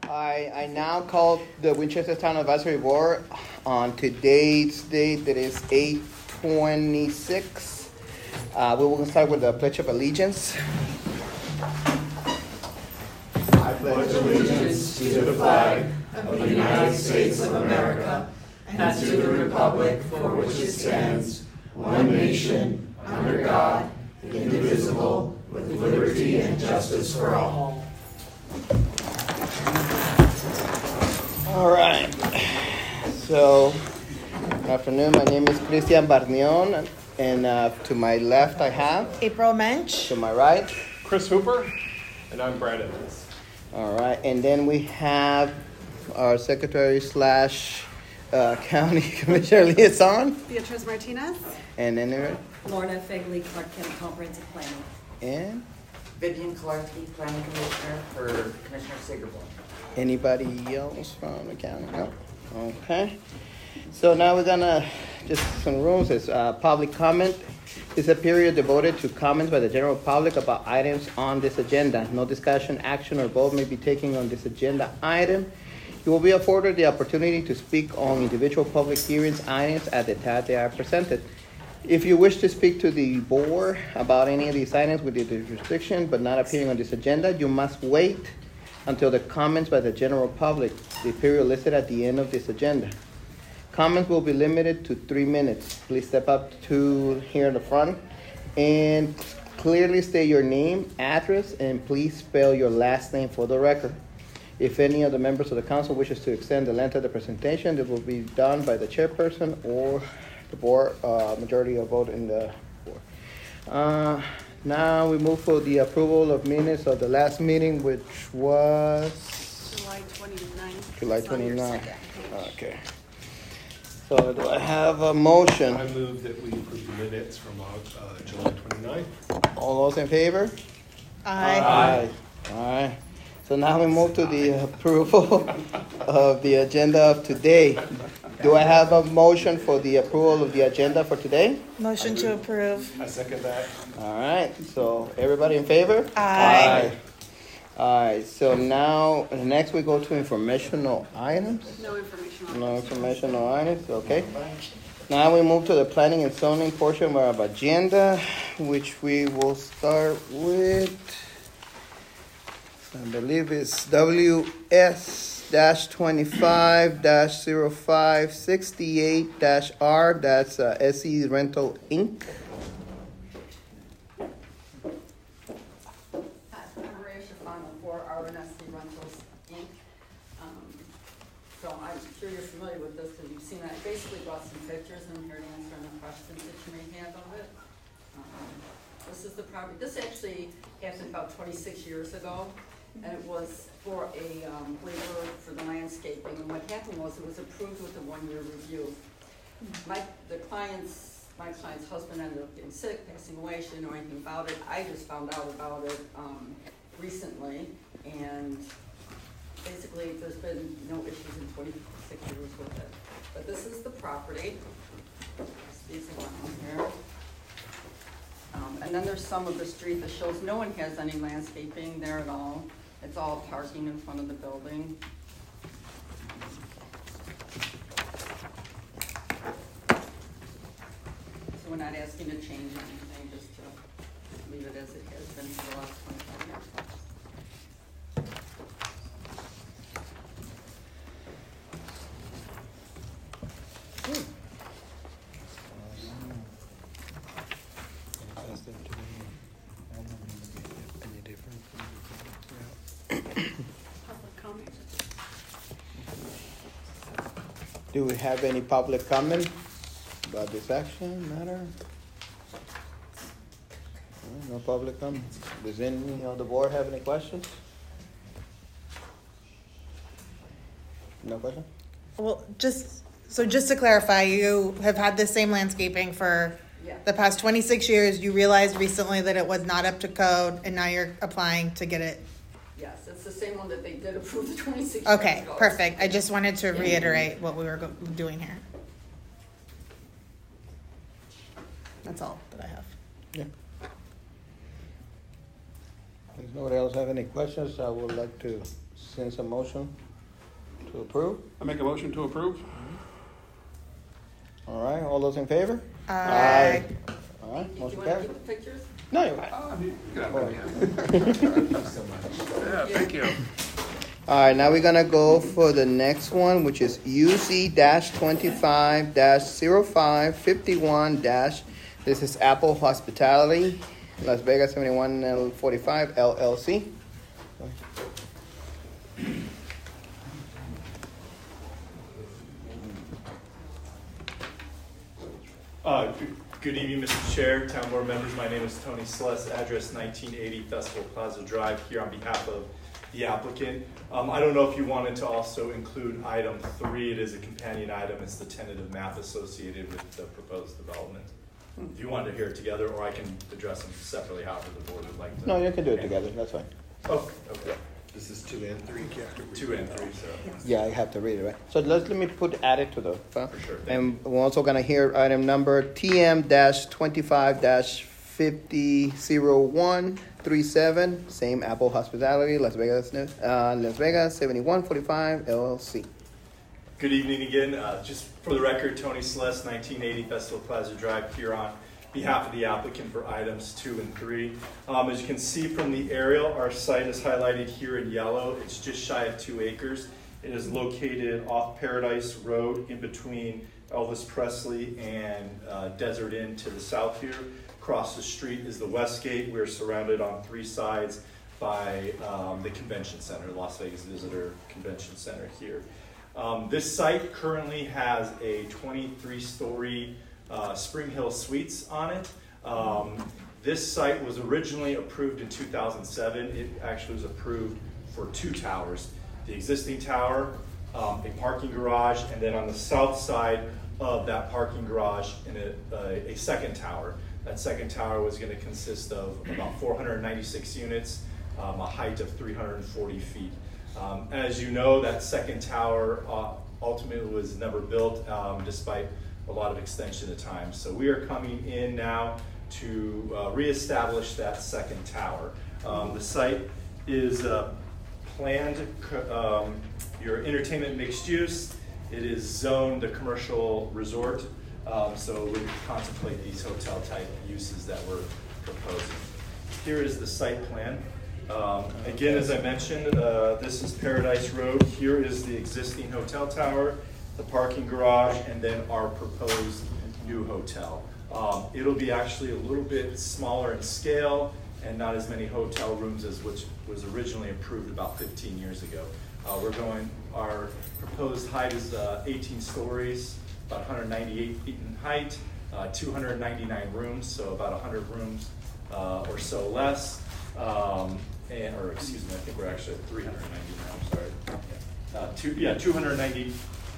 I now call the Winchester Town Advisory Board on today's date, that is 8/26. We will start with the Pledge of Allegiance. I pledge allegiance to the flag of the United States of America and to the republic for which it stands, one nation, under God, indivisible, with liberty and justice for all. All right. So, good afternoon. My name is Cristian Barnion, and to my left I have April Mensch. To my right, Chris Hooper, and I'm Brad Evans. All right, and then we have our secretary / county commissioner liaison. Beatriz Martinez. And then Lorna Figley, Clark County Comprehensive Planning. And Vivian Clarkey, Planning Commissioner for Commissioner Sigerborn. Anybody else from the county? No? Okay. So now we're gonna, just some rules. It's public comment. It's a period devoted to comments by the general public about items on this agenda. No discussion, action, or vote may be taken on this agenda item. You will be afforded the opportunity to speak on individual public hearings items at the time they are presented. If you wish to speak to the board about any of these items within the jurisdiction but not appearing on this agenda, you must wait until the comments by the general public, the period listed at the end of this agenda. Comments will be limited to 3 minutes. Please step up to here in the front and clearly state your name, address, and please spell your last name for the record. If any of the members of the council wishes to extend the length of the presentation, this will be done by the chairperson or the board, majority of vote in the board. Now we move for the approval of minutes of the last meeting, which was July 29th. July It's on your 29th. second page. Okay. So do I have a motion? I move that we approve the minutes from July 29th. All those in favor? Aye. All right. So now we move to the approval of the agenda of today. Do I have a motion for the approval of the agenda for today? Motion to approve. I second that. All right. So everybody in favor? Aye. All right. So now next we go to informational items. No information on No this. informational items. Okay. Now we move to the planning and zoning portion of our agenda, which we will start with. I believe it's WS-25-0568-R. That's SE Rental Inc. I'm Maria Shafano for RNSC Rentals, Inc. So I'm sure you're familiar with this because you've seen it. I basically brought some pictures and I'm here to answer any questions that you may have of it. This is the property. This actually happened about 26 years ago, and it was for a waiver for the landscaping. And what happened was it was approved with a 1-year review. My client's husband ended up getting sick, passing away. She didn't know anything about it. I just found out about it recently, and basically there's been no issues in 26 years with it. But this is the property. These are on here. And then there's some of the street that shows no one has any landscaping there at all. It's all parking in front of the building. So we're not asking to change anything, just to leave it as it has been for the last 25 years. Public comment. Do we have any public comment about this action matter? No public comment. Does any of the board have any questions? No question? Well, just to clarify, you have had the same landscaping for the past 26 years. You realized recently that it was not up to code, and now you're applying to get it. Yes, it's the same one that they did approve the 26 years Okay, ago. perfect. I just wanted to reiterate what we were doing here. That's all that I have. Yeah. If nobody else have any questions, I would like to send some motion to approve. I make a motion to approve. All right, all those in favor? Aye. All right, Do you motion want to carries. keep the pictures? No, you're right. You can have it, All yeah, thank you. right, now we're gonna go for the next one, which is UC-25-0551-. This is Apple Hospitality, Las Vegas 7145 LLC. Good evening, Mr. Chair, Town Board members. My name is Tony Celeste, address 1980 Festival Plaza Drive, here on behalf of the applicant. I don't know if you wanted to also include item 3. It is a companion item. It's the tentative map associated with the proposed development. If you wanted to hear it together, or I can address them separately, however the board would like to. No, you can do it together, that's fine. Oh, okay. This is 2 and 3. 2 and 3, so. Yeah, I have to read it, right? So let me add it to the file. For sure. And we're also gonna hear item number TM-25-500137, same Apple Hospitality, Las Vegas 7145 LLC. Good evening again. Just for the record, Tony Celeste, 1980 Festival Plaza Drive, here on behalf of the applicant for items 2 and 3. As you can see from the aerial, our site is highlighted here in yellow. It's just shy of 2 acres. It is located off Paradise Road in between Elvis Presley and Desert Inn to the south here. Across the street is the West Gate. We're surrounded on 3 sides by the convention center, Las Vegas Visitor Convention Center here. This site currently has a 23-story Spring Hill Suites on it. This site was originally approved in 2007. It actually was approved for 2 towers. The existing tower, a parking garage, and then on the south side of that parking garage, in a second tower. That second tower was going to consist of about 496 units, a height of 340 feet. As you know, that second tower ultimately was never built, despite a lot of extension of time. So we are coming in now to reestablish that second tower. The site is planned, your entertainment mixed use. It is zoned a commercial resort, so we contemplate these hotel type uses that we're proposing. Here is the site plan. Again, as I mentioned, this is Paradise Road. Here is the existing hotel tower, the parking garage, and then our proposed new hotel. It'll be actually a little bit smaller in scale and not as many hotel rooms as which was originally approved about 15 years ago. Our proposed height is 18 stories, about 198 feet in height, 299 rooms, so about 100 rooms or so less. Excuse me, I think we're actually at 390 now, I'm sorry. 290,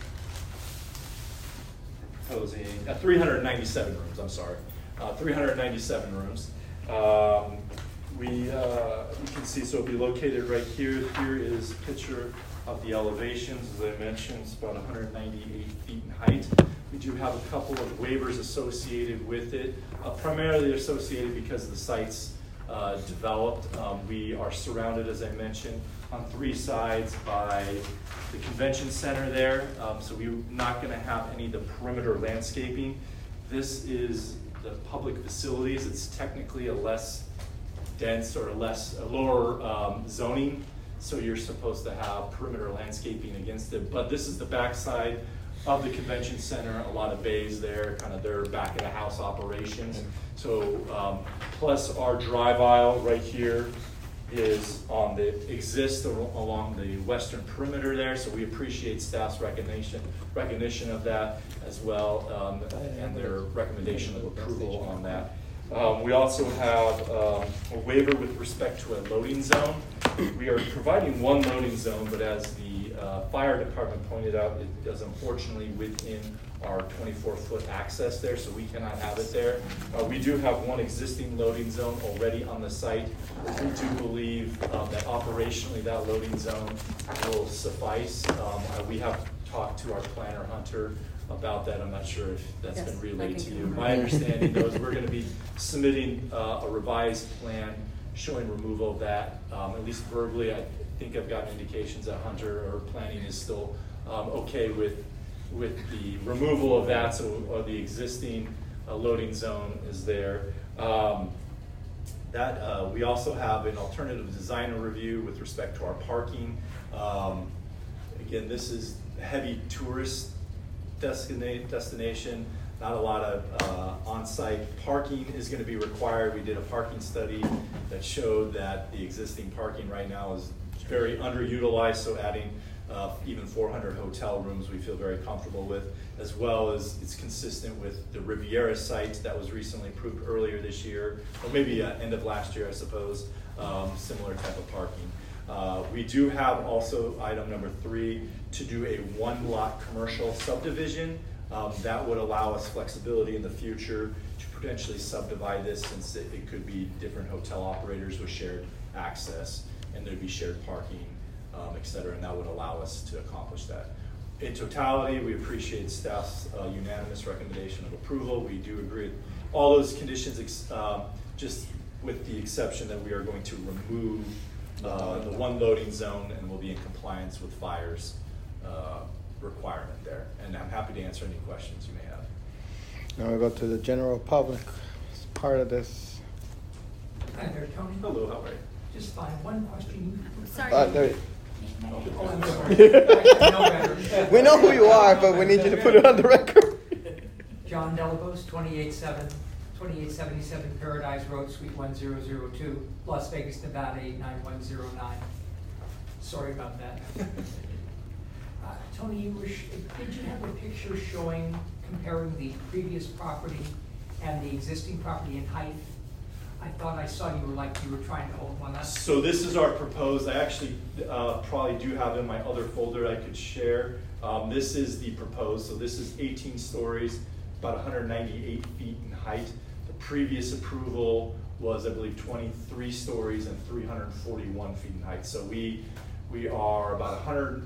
proposing, 397 rooms, I'm sorry. 397 rooms. You can see, so it'll be located right here. Here is a picture of the elevations. As I mentioned, it's about 198 feet in height. We do have a couple of waivers associated with it, primarily associated because the site's developed. We are surrounded, as I mentioned, on 3 sides by the convention center there, so we're not going to have any of the perimeter landscaping. This is the public facilities. It's technically a less dense or a lower zoning, so you're supposed to have perimeter landscaping against it. But this is the backside of the convention center, a lot of bays there, kind of their back of the house operations. So plus our drive aisle right here is on along the western perimeter there. So we appreciate staff's recognition of that as well, and their recommendation of approval on that. We also have a waiver with respect to a loading zone. We are providing one loading zone, but as the fire department pointed out, it is unfortunately within our 24-foot access there, so we cannot have it there. We do have one existing loading zone already on the site. We do believe that operationally that loading zone will suffice. We have talked to our planner, Hunter, about that. I'm not sure if that's been relayed to you. My understanding though is we're going to be submitting a revised plan showing removal of that, at least verbally. I think I've gotten indications that Hunter or planning is still okay with the removal of that, so the existing loading zone is there. We also have an alternative design review with respect to our parking. Again, this is a heavy tourist destination. Not a lot of on-site parking is going to be required. We did a parking study that showed that the existing parking right now is very underutilized, so adding even 400 hotel rooms we feel very comfortable with, as well as it's consistent with the Riviera site that was recently approved earlier this year, or maybe end of last year, I suppose, similar type of parking. We do have also item number 3 to do a 1-lot commercial subdivision. That would allow us flexibility in the future to potentially subdivide this, since it could be different hotel operators with shared access, and there'd be shared parking, et cetera, and that would allow us to accomplish that. In totality, we appreciate staff's unanimous recommendation of approval. We do agree with all those conditions, just with the exception that we are going to remove the 1 loading zone, and we'll be in compliance with fire's requirement there. And I'm happy to answer any questions you may have. Now we go to the general public as part of this. Hi there, Tony. Hello, how are you? Just fine. One question. Sorry. There, Oh, I'm sorry. I know better. we know who you are, but we need you to put it on the record. John Delabos, 2877 Paradise Road, Suite 1002, Las Vegas, Nevada 89109. Sorry about that. Tony, did you have a picture showing, comparing the previous property and the existing property in height? I thought I saw you were trying to hold one up. So this is our proposed. I actually probably do have in my other folder I could share. This is the proposed. So this is 18 stories, about 198 feet in height. The previous approval was, I believe, 23 stories and 341 feet in height. So we are about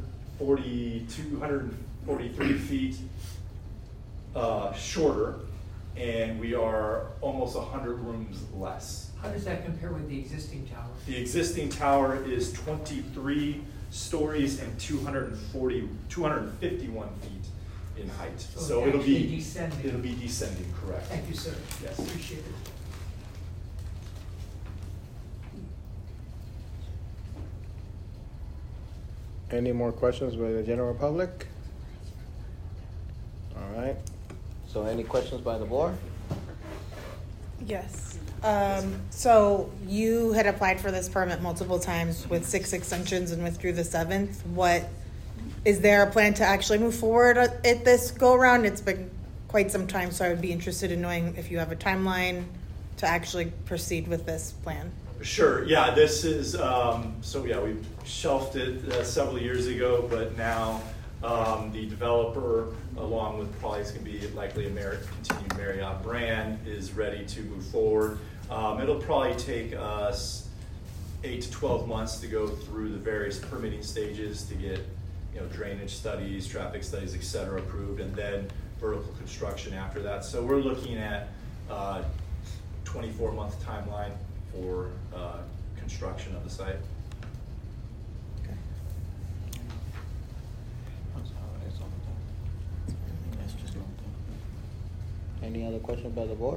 143 feet shorter, and we are almost 100 rooms less. How does that compare with the existing tower? The existing tower is 23 stories and 251 feet in height. So it'll be descending. It'll be descending, correct? Thank you, sir. Yes. Appreciate it. Any more questions by the general public? All right. So any questions by the board? Yes. So you had applied for this permit multiple times with 6 extensions and withdrew the 7th. Is there a plan to actually move forward at this go around? It's been quite some time, so I would be interested in knowing if you have a timeline to actually proceed with this plan. Sure. Yeah. This is we shelved it several years ago, but now the developer, along with probably it's going to be likely a continued Marriott brand, is ready to move forward. It'll probably take us 8 to 12 months to go through the various permitting stages to get drainage studies, traffic studies, et cetera, approved, and then vertical construction after that. So we're looking at 24-month timeline for construction of the site. Any other questions by the board?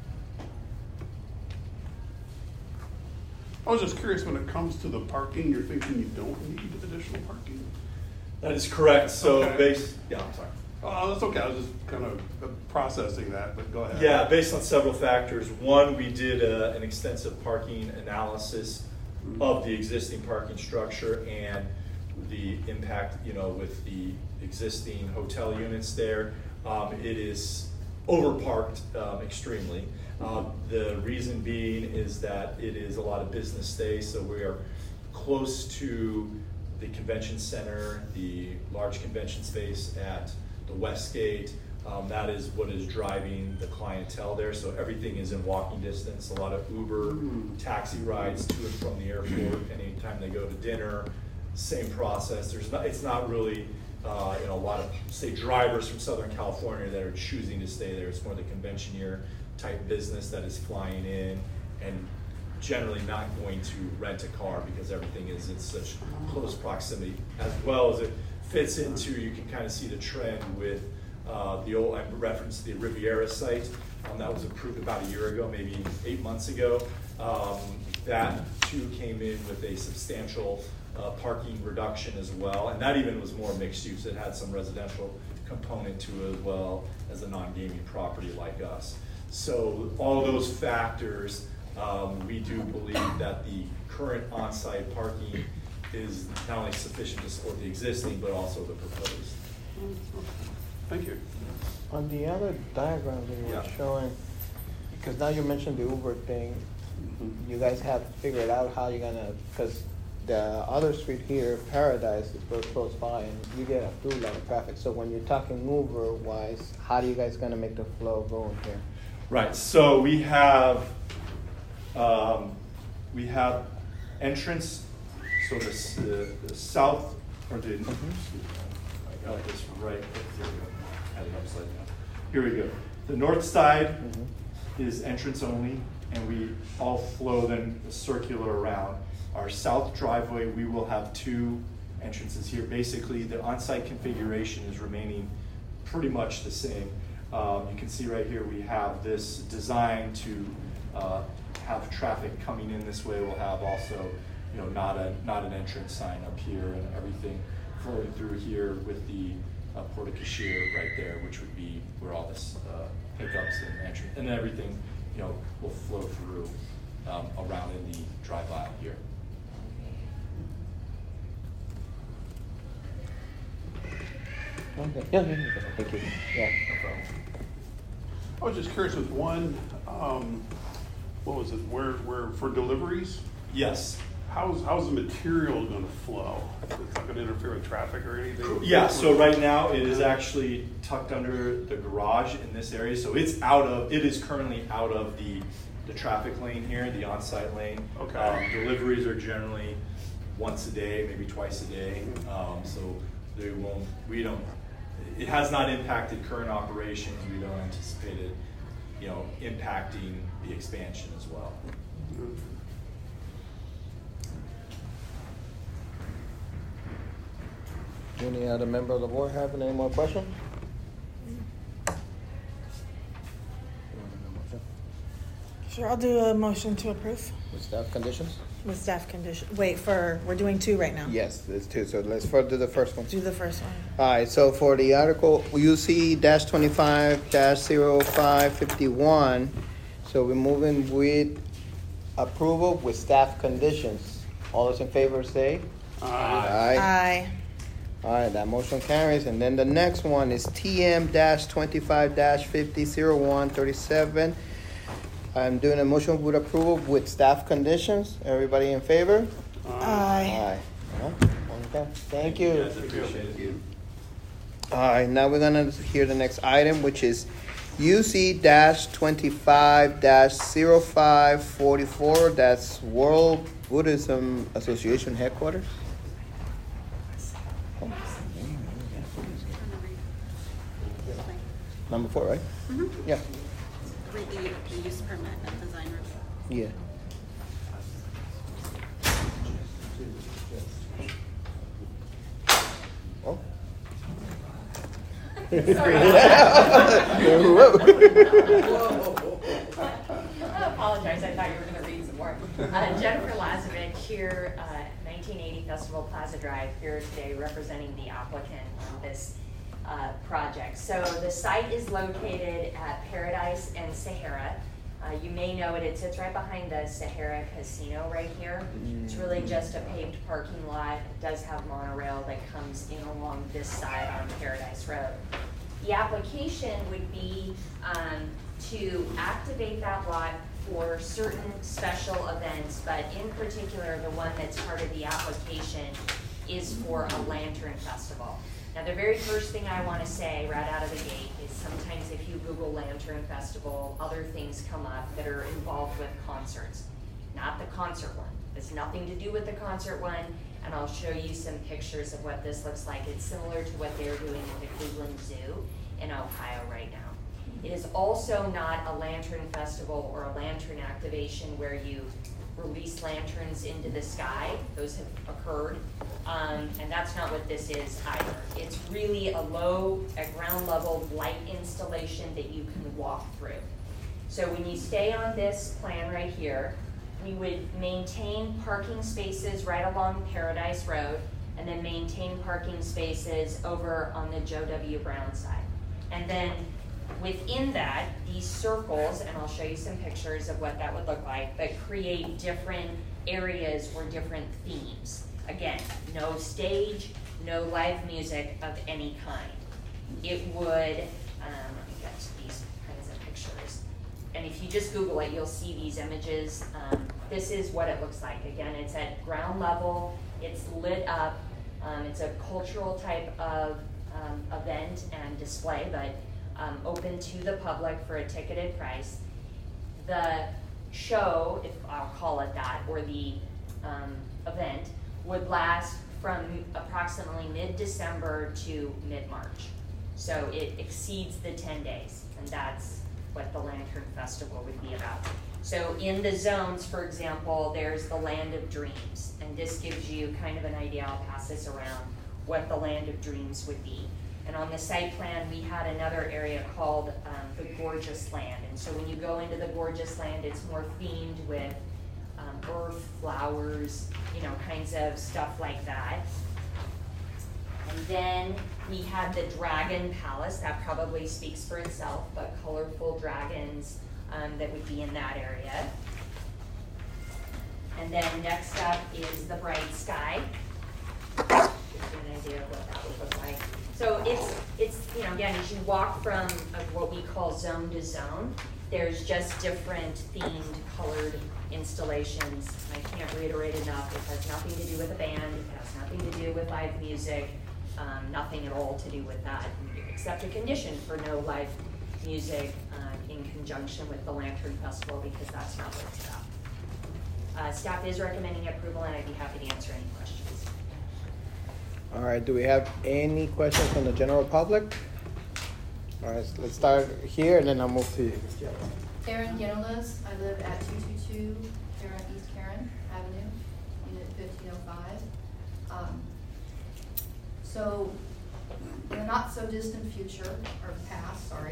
I was just curious, when it comes to the parking, you're thinking you don't need additional parking? That is correct. So Okay. I'm sorry. Oh, that's okay. I was just kind of processing that, but go ahead. Yeah, based on several factors. One, we did an extensive parking analysis of the existing parking structure and the impact, with the existing hotel units there. It is overparked extremely. The reason being is that it is a lot of business stays, so we are close to the convention center, the large convention space at the Westgate. That is what is driving the clientele there. So everything is in walking distance. A lot of Uber, taxi rides to and from the airport. Anytime they go to dinner, same process. It's not really a lot of, say, drivers from Southern California that are choosing to stay there. It's more the conventioneer type business that is flying in and generally not going to rent a car because everything is in such close proximity, as well as it fits into, you can kind of see the trend with the old, I referenced the Riviera site that was approved about a year ago, maybe 8 months ago. That too came in with a substantial parking reduction as well, and that even was more mixed use. It had some residential component to it as well as a non-gaming property like us. So all those factors, we do believe that the current on-site parking is not only sufficient to support the existing, but also the proposed. Thank you. On the other diagram that you were showing, because now you mentioned the Uber thing, you guys have figured out how you're gonna, because the other street here, Paradise, is very close by, and you get a through line of traffic. So when you're talking Uber-wise, how are you guys gonna make the flow going here? Right. So we have entrance. So the south or the. I got this right. I had it upside down. Here we go. The north side is entrance only, and we all flow then circular around. Our south driveway, we will have 2 entrances here. Basically, the on-site configuration is remaining pretty much the same. You can see right here we have this designed to have traffic coming in this way. We'll have also, not an entrance sign up here, and everything flowing through here with the porte cochere right there, which would be where all this pickups and entrance and everything, will flow through around in the drive aisle here. Okay. Yeah, thank you. Yeah. I was just curious with one, what was it, where for deliveries? Yes. How's the material gonna flow? It's not gonna interfere with traffic or anything? Yeah, so right now it is actually tucked under the garage in this area. So it is currently out of the traffic lane here, the on-site lane. Okay. Deliveries are generally once a day, maybe twice a day. So it has not impacted current operations. We don't anticipate it, impacting the expansion as well. Any other member of the board have any more questions? Sure, I'll do a motion to approve With staff conditions? with staff condition. Wait, we're doing 2 right now. Yes, there's 2. So let's first do the first one. Do the first one. All right, so for the article, UC-25-0551, so we're moving with approval with staff conditions. All those in favor say? Aye. Aye. All right, that motion carries. And then the next one is TM-25-50-0137. I'm doing a motion with approval with staff conditions. Everybody in favor? Aye. Okay, thank you. Yes, appreciate it. All right, now we're gonna hear the next item, which is UC-25-0544. That's World Buddhism Association headquarters. Number 4, right? Mm-hmm. Yeah. Read the use permit and design review. Yeah. Oh. I apologize, I thought you were going to read some more. Jennifer Lazovic here, 1980 Festival Plaza Drive, here today representing the applicant on this project. So the site is located at Paradise and Sahara. You may know it, it sits right behind the Sahara Casino right here. It's really just a paved parking lot. It does have monorail that comes in along this side on Paradise Road. The application would be to activate that lot for certain special events, but in particular, the one that's part of the application is for a lantern festival. Now, the very first thing I want to say right out of the gate is sometimes if you Google Lantern Festival, other things come up that are involved with concerts. Not the concert one. It's nothing to do with the concert one, and I'll show you some pictures of what this looks like. It's similar to what they're doing at the Cleveland Zoo in Ohio right now. It is also not a lantern festival or a lantern activation where you release lanterns into the sky. Those have occurred. And that's not what this is either. It's really at ground level light installation that you can walk through. So when you stay on this plan right here, we would maintain parking spaces right along Paradise Road, and then maintain parking spaces over on the Joe W. Brown side. And then within that, these circles, and I'll show you some pictures of what that would look like, but create different areas or different themes. Again, no stage, no live music of any kind. It would, let me get to these kinds of pictures. And if you just Google it, you'll see these images. This is what it looks like. Again, it's at ground level, it's lit up, it's a cultural type of event and display, but open to the public for a ticketed price. The show, if I'll call it that, or the event, would last from approximately mid-December to mid-March. So it exceeds the 10 days, and that's what the Lantern Festival would be about. So in the zones, for example, there's the Land of Dreams, and this gives you kind of an idea, I'll pass this around, what the Land of Dreams would be. And on the site plan, we had another area called the Gorgeous Land. And so when you go into the Gorgeous Land, it's more themed with earth, flowers, kinds of stuff like that. And then we had the Dragon Palace. That probably speaks for itself, but colorful dragons that would be in that area. And then next up is the Bright Sky. Just give you an idea of what that would look like. So it's again, as you walk from what we call zone to zone, there's just different themed, colored installations. I can't reiterate enough, it has nothing to do with a band, it has nothing to do with live music, nothing at all to do with that, except a condition for no live music in conjunction with the Lantern Festival, because that's not what it's about. Staff is recommending approval, and I'd be happy to answer any questions. All right, do we have any questions from the general public? All right, let's start here and then I'll move to you. Erin Ginneles, I live at 222 East Karen Avenue, unit 1505. So in the not so distant future, or past, sorry,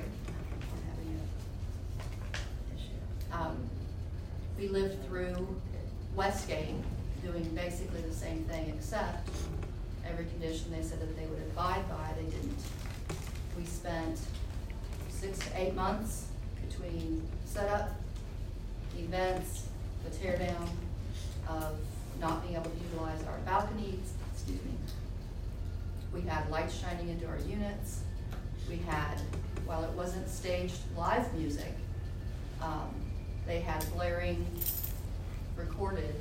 I'm having an issue. We lived through Westgate doing basically the same thing, except every condition they said that they would abide by, they didn't. We spent 6 to 8 months between setup, events, the tear down of not being able to utilize our balconies, excuse me. We had lights shining into our units. We had, while it wasn't staged live music, they had blaring, recorded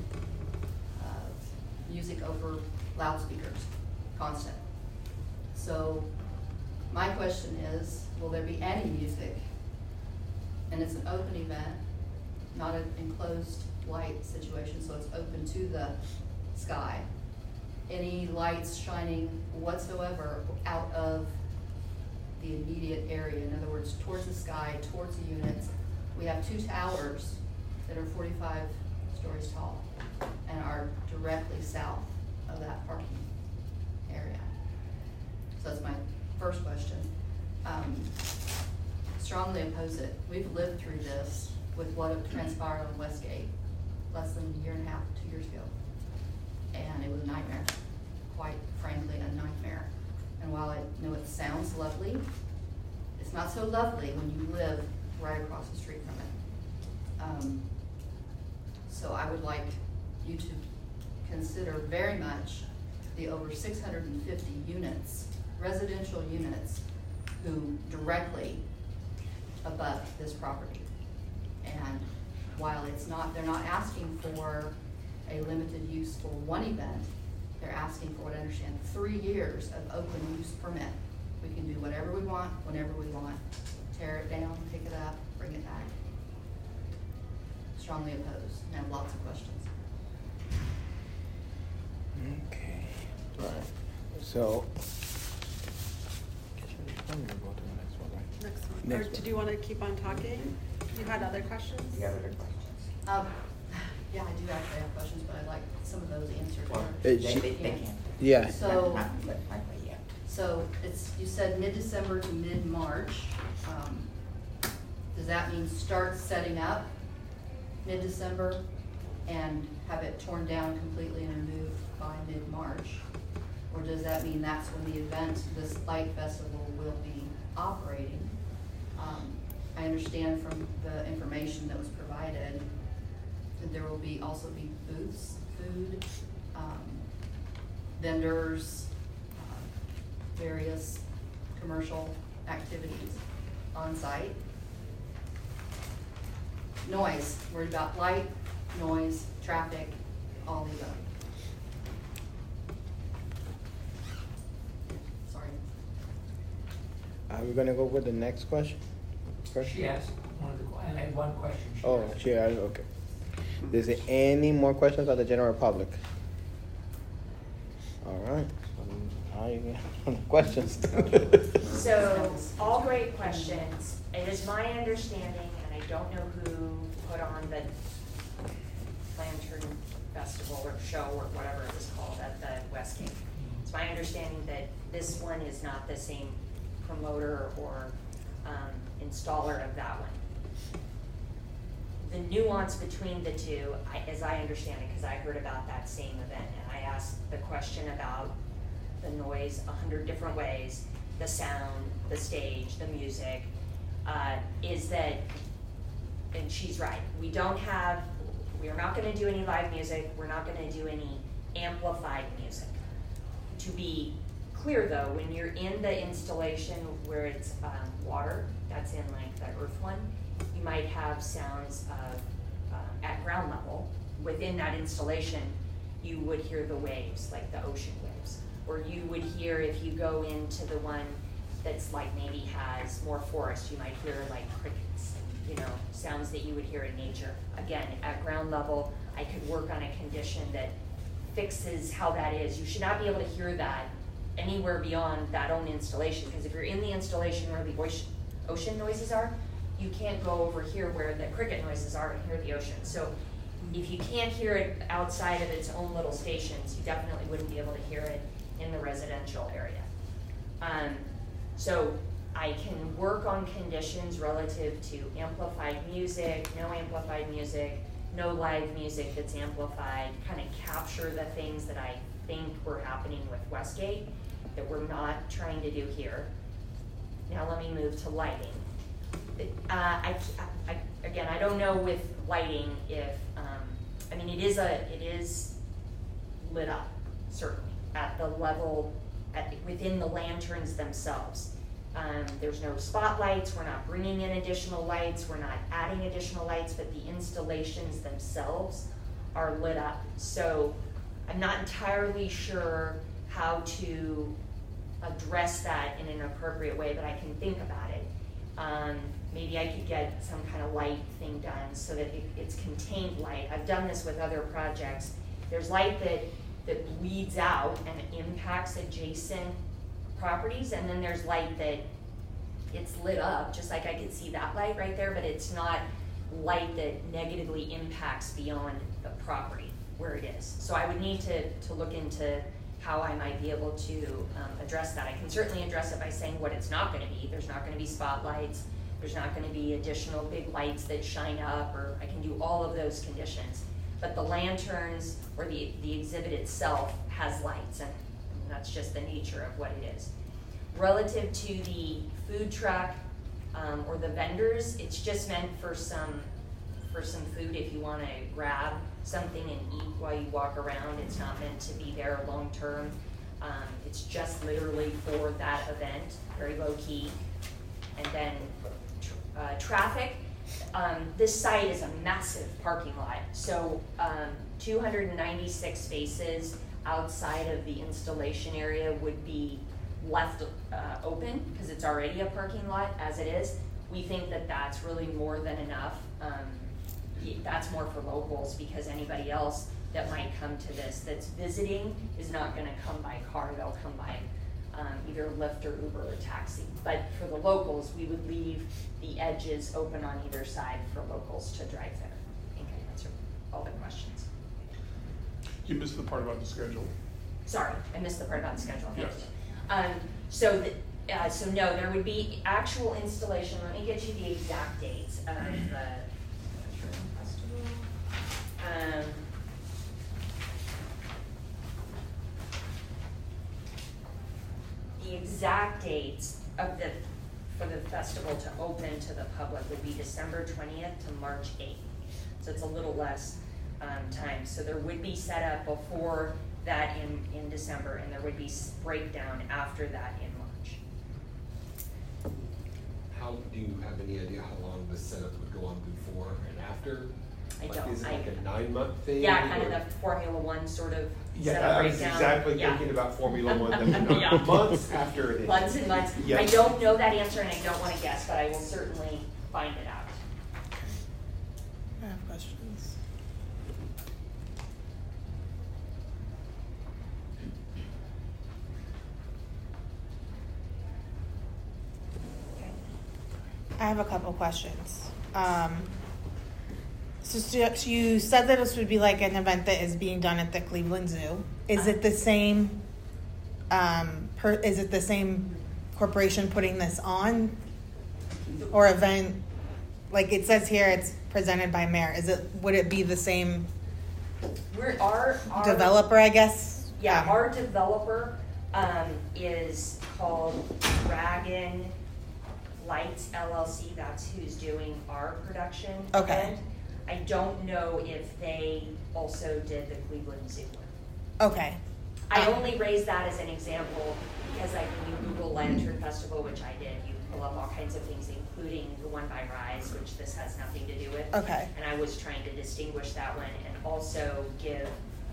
music over loudspeakers, constant. So my question is, will there be any music? And it's an open event, not an enclosed light situation, so it's open to the sky. Any lights shining whatsoever out of the immediate area, in other words, towards the sky, towards the units. We have 2 towers that are 45 stories tall and are directly south of that parking area. So that's my first question. Strongly oppose it. We've lived through this with what transpired on Westgate less than a year and a half, 2 years ago. And it was a nightmare, quite frankly, a nightmare. And while I know it sounds lovely, it's not so lovely when you live right across the street from it. So I would like you to consider very much the over 650 units, residential units, who directly abut this property. And while it's not, they're not asking for a limited use for one event, they're asking for, what I understand, 3 years of open use permit. We can do whatever we want, whenever we want. Tear it down, pick it up, bring it back. Strongly opposed, and have lots of questions. Okay, all right. So, Next one. Next Or did you want to keep on talking? You had other questions? You have other questions? Yeah, I do actually have questions, but I'd like some of those answered. Well, first. they can. Yeah. So, But frankly, yeah. so it's, you said mid-December to mid-March. Does that mean start setting up mid-December and have it torn down completely and removed by mid-March? Or does that mean that's when the event, this light festival, will be operating? I understand from the information that was provided that there will be, also be booths, food, vendors, various commercial activities on site. Noise, worried about light, noise, traffic, all of them. Sorry. Are we gonna go with the next question? She asked one of the, I had one question. She Oh, asked. yeah, okay. Is there any more questions of the general public? All right. Questions? So, all great questions. It is my understanding, and I don't know who put on the Lantern Festival or show or whatever it was called at the Westgate. It's my understanding that this one is not the same promoter or installer of that one. The nuance between the two, as I understand it, because I heard about that same event, and I asked the question about the noise 100 different ways, the sound, the stage, the music, is that, and she's right, we are not gonna do any live music, we're not gonna do any amplified music. To be clear though, when you're in the installation where it's water, that's in like the earth one, you might have sounds of, at ground level, within that installation, you would hear the waves, like the ocean waves. Or you would hear, if you go into the one that's like maybe has more forest, you might hear like crickets, you know, sounds that you would hear in nature. Again, at ground level, I could work on a condition that fixes how that is. You should not be able to hear that anywhere beyond that own installation, because if you're in the installation where the ocean noises are, you can't go over here where the cricket noises are and hear the ocean. So if you can't hear it outside of its own little stations, you definitely wouldn't be able to hear it in the residential area. So I can work on conditions relative to amplified music, no amplified music, no live music that's amplified, kind of capture the things that I think were happening with Westgate that we're not trying to do here. Now let me move to lighting. Again, I don't know with lighting if, I mean, it is lit up, certainly, at the level, within the lanterns themselves. There's no spotlights, we're not bringing in additional lights, we're not adding additional lights, but the installations themselves are lit up. So I'm not entirely sure how to address that in an appropriate way, but I can think about it. Maybe I could get some kind of light thing done so that it's contained light. I've done this with other projects. There's light that bleeds out and impacts adjacent properties, and then there's light that it's lit up, just like I could see that light right there, but it's not light that negatively impacts beyond the property where it is. So I would need to look into how I might be able to address that. I can certainly address it by saying what it's not gonna be. There's not gonna be spotlights, there's not gonna be additional big lights that shine up, or I can do all of those conditions. But the lanterns or the exhibit itself has lights, and that's just the nature of what it is. Relative to the food truck or the vendors, it's just meant for some food if you want to grab something and eat while you walk around. It's not meant to be there long term. It's just literally for that event, very low key. And then traffic. This site is a massive parking lot, so 296 spaces outside of the installation area would be left open because it's already a parking lot as it is. We think that that's really more than enough. That's more for locals, because anybody else that might come to this that's visiting is not going to come by car. They'll come by either Lyft or Uber or taxi. But for the locals, we would leave the edges open on either side for locals to drive there. I think I answered. all the questions. You missed the part about the schedule. Sorry, I missed the part about the schedule. Thank Yes. you. So no, there would be actual installation. Let me get you the exact dates of the festival. The exact dates of for the festival to open to the public would be December 20th to March 8th. So it's a little less time. So there would be setup before that in December, and there would be breakdown after that in March. How, do you have any idea how long the setup would go on before and after? I Like, don't. is it like a 9-month thing? Yeah, kind of or- the Formula One sort of Yeah, setup I was breakdown. exactly Yeah. thinking about Formula One, that Yeah. months after it. Months and months. Yeah. I don't know that answer and I don't want to guess, but I will certainly find it out. I have questions. I have a couple questions. So you said that this would be like an event that is being done at the Cleveland Zoo. Is it the same? Is it the same corporation putting this on, or event? Like it says here, it's presented by Mayor. Would it be the same Our developer? I guess. Yeah, our developer is called Dragon Lights LLC. That's who's doing our production. Okay. event. I don't know if they also did the Cleveland Zoo one. Okay. I only raised that as an example because like when you Google Lantern Festival, which I did, you pull up all kinds of things, including the one by Rise, which this has nothing to do with. Okay. And I was trying to distinguish that one and also give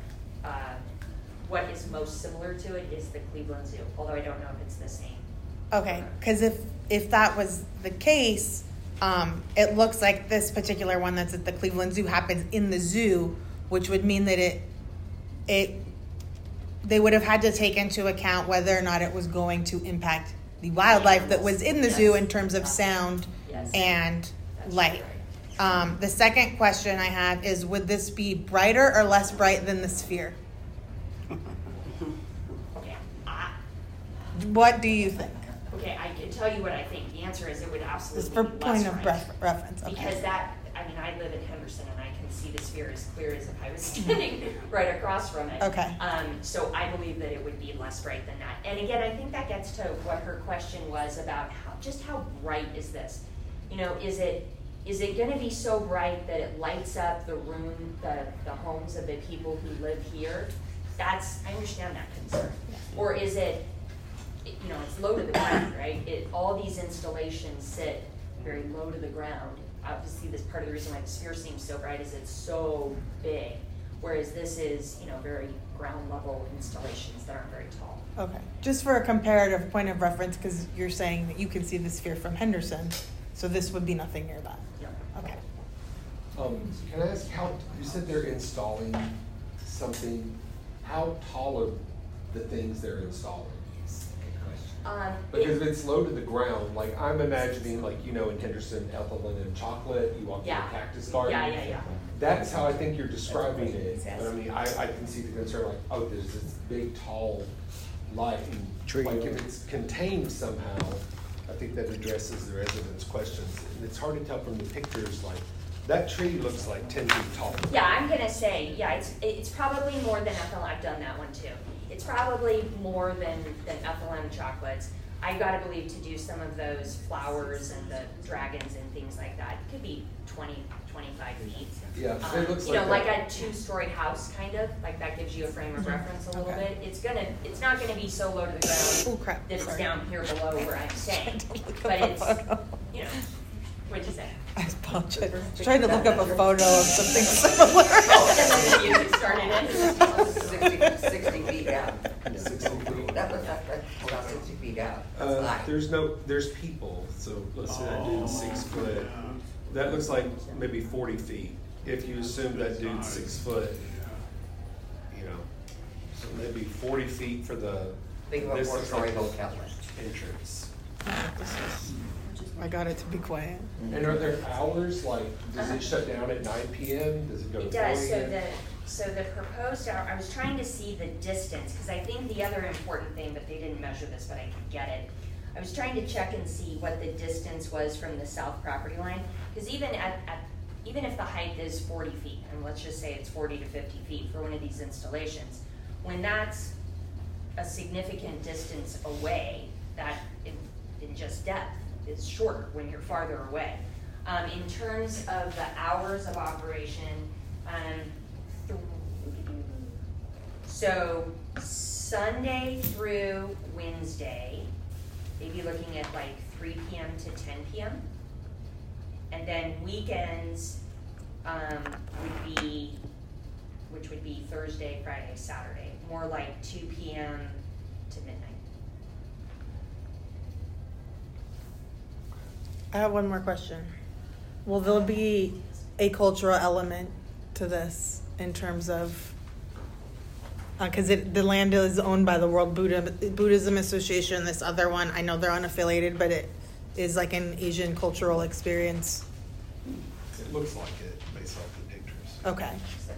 what is most similar to it is the Cleveland Zoo, although I don't know if it's the same. Okay, because if that was the case, it looks like this particular one that's at the Cleveland Zoo happens in the zoo, which would mean that they would have had to take into account whether or not it was going to impact the wildlife that was in the zoo in terms of sound and light. The second question I have is, would this be brighter or less bright than the Sphere? Okay. What do you think? Okay, I can tell you what I think. The answer is it would absolutely Just for be less point of bright. reference. Okay. Because I live in Henderson and I can see the Sphere as clear as if I was standing right across from it. Okay. So I believe that it would be less bright than that. And again, I think that gets to what her question was about how bright is this? You know, is it going to be so bright that it lights up the room, the homes of the people who live here? I understand that concern. Or is it, you know, it's low to the ground, right? All these installations sit very low to the ground. Obviously, this part of the reason why the Sphere seems so bright is it's so big, whereas this is, you know, very ground level installations that aren't very tall. Okay, just for a comparative point of reference, because you're saying that you can see the Sphere from Henderson, so this would be nothing near that. Yep. Okay. Can I ask how, you said they're installing something, how tall are the things they're installing? Because if it's low to the ground, like I'm imagining, like, you know, in Henderson, Ethelyn and Chocolate, you walk through Yeah. the cactus garden. Yeah. That's how I think you're describing it. But I mean, I can see the concern, like, oh, there's this big, tall light. And like if it's contained somehow, I think that addresses the residents' questions. And it's hard to tell from the pictures, like, that tree looks like 10 feet tall. Yeah, I'm gonna say, it's probably more than FLM. I've done that one too. It's probably more than FLM chocolates. I gotta believe to do some of those flowers and the dragons and things like that, it could be 20, 25 feet. Yeah, it looks you know, like like a 2-story house kind of, like that gives you a frame of reference a little bit. It's not gonna be so low to the ground that it's down here below where I'm staying. But it's, you know, what'd you say? I apologize. I was trying to look up a photo of something similar. The music started in. 60 feet out. 60 feet. That was about 60 feet out. That's high. There's people, so let's say that dude's 6 foot. That looks like maybe 40 feet. If you assume that dude's 6 foot, you know, so maybe 40 feet for the. Think of a this looks 4-story like the hotel. entrance. I got it to be quiet. And are there hours, like, does it shut down at 9 PM? Does it go to 4 It does, AM? so the proposed hour, I was trying to see the distance, because I think the other important thing, but they didn't measure this, but I could get it. I was trying to check and see what the distance was from the south property line, because even even if the height is 40 feet, and let's just say it's 40 to 50 feet for one of these installations, when that's a significant distance away, that in just depth is shorter when you're farther away. In terms of the hours of operation, so Sunday through Wednesday, maybe looking at like 3 p.m. to 10 p.m. And then weekends which would be Thursday, Friday, Saturday, more like 2 p.m. to midnight. I have one more question. Will there be a cultural element to this in terms of, because the land is owned by the World Buddhism Association, this other one, I know they're unaffiliated, but it is like an Asian cultural experience. It looks like it, based off the pictures. Okay.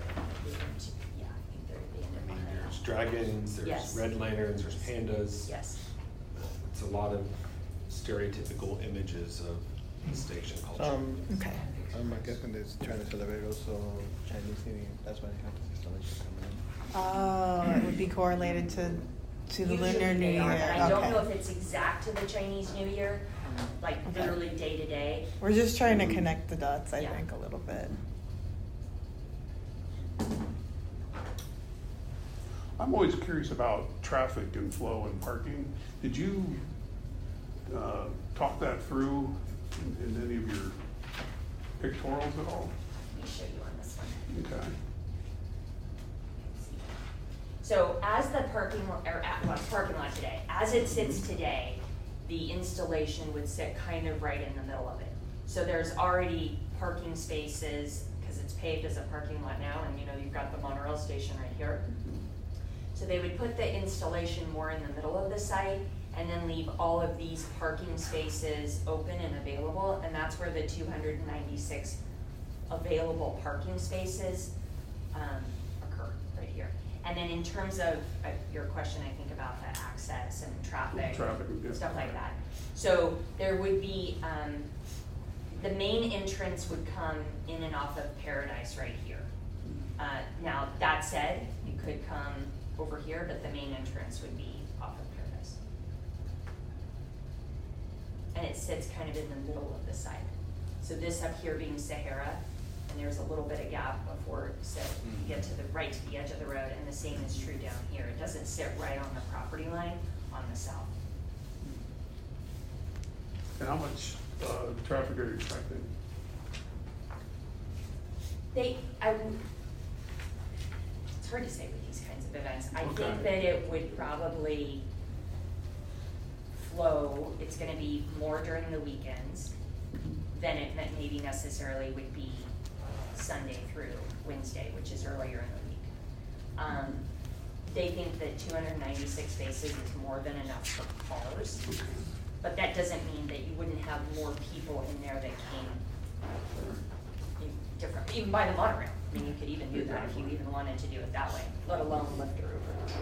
I mean, there's dragons, there's Yes. red lanterns, there's pandas. Yes. It's a lot of stereotypical images of East Asian culture. Okay. I'm guessing they're trying to celebrate also Chinese New Year. That's why they have this installation coming in. Oh, it would be correlated to the Usually Lunar New they Year. are, but I don't know Okay. if it's exact to the Chinese New Year, like literally day to day. We're just trying to connect the dots, I Yeah. think, a little bit. I'm always curious about traffic and flow and parking. Did you talk that through in any of your pictorials at all? Let me show you on this one. Okay. So as the parking lot today, as it sits today, the installation would sit kind of right in the middle of it. So there's already parking spaces, because it's paved as a parking lot now, and you know, you've got the monorail station right here. So they would put the installation more in the middle of the site, and then leave all of these parking spaces open and available, and that's where the 296 available parking spaces occur, right here. And then in terms of your question, I think about the access and traffic, Yeah. stuff like that. So there would be, the main entrance would come in and off of Paradise right here. Now, that said, you could come over here, but the main entrance would be off of Paradise. And it sits kind of in the middle of the site. So this up here being Sahara, and there's a little bit of gap before you get to the right to the edge of the road, and the same is true down here. It doesn't sit right on the property line on the south. And how much traffic are you expecting? It's hard to say with these kinds of events. I Okay. think that it would probably flow, it's gonna be more during the weekends than it maybe necessarily would be Sunday through Wednesday, which is earlier in the week. They think that 296 spaces is more than enough for cars, but that doesn't mean that you wouldn't have more people in there that came different, even by the monorail. I mean, you could even do that if you even wanted to do it that way, let alone lift or over.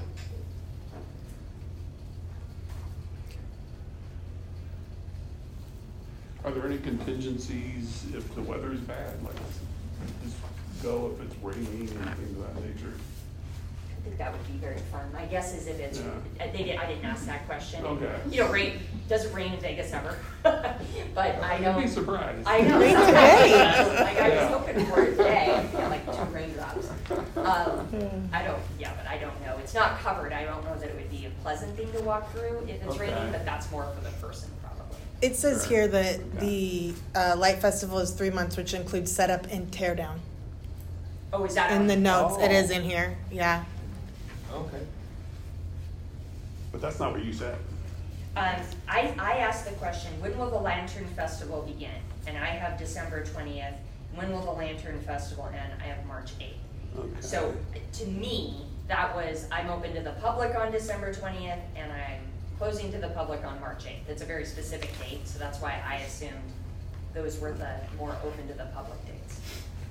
Are there any contingencies if the weather is bad, like just go if it's raining and things of that nature? I think that would be very fun. My guess is if it's, I didn't ask that question. Okay. You know, does it rain in Vegas ever? But I don't. You'd be surprised. I know. Rain today. Like I was hoping for it today, like 2 raindrops. But I don't know. It's not covered. I don't know that it would be a pleasant thing to walk through if it's raining, but that's more for the person probably. It says here that the Light Festival is 3 months, which includes setup and tear down. Oh, is that in the notes? Oh. It is in here. Yeah. Okay. But that's not what you said. I asked the question, when will the Lantern Festival begin? And I have December 20th. When will the Lantern Festival end? I have March 8th. Okay. So to me, that was, I'm open to the public on December 20th, and I'm closing to the public on March 8th. It's a very specific date, so that's why I assumed those were the more open to the public dates.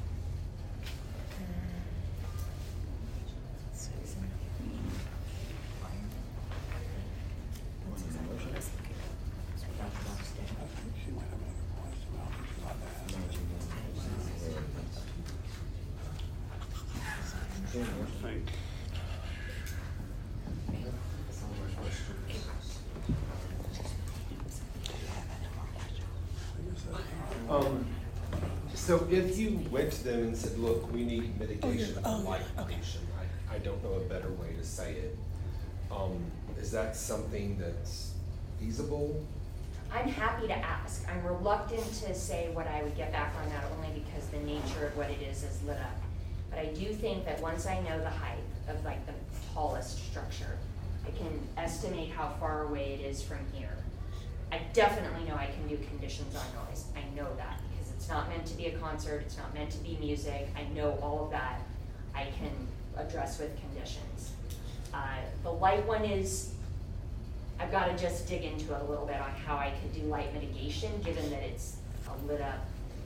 So if you went to them and said, look, we need mitigation for light pollution, I don't know a better way to say it. Is that something that's feasible? I'm happy to ask. I'm reluctant to say what I would get back on that only because the nature of what it is lit up. But I do think that once I know the height of like the tallest structure, I can estimate how far away it is from here. I definitely know I can do conditions on noise. I know that because it's not meant to be a concert, it's not meant to be music. I know all of that I can address with conditions. The light one is, I've got to just dig into it a little bit on how I could do light mitigation given that it's a lit up,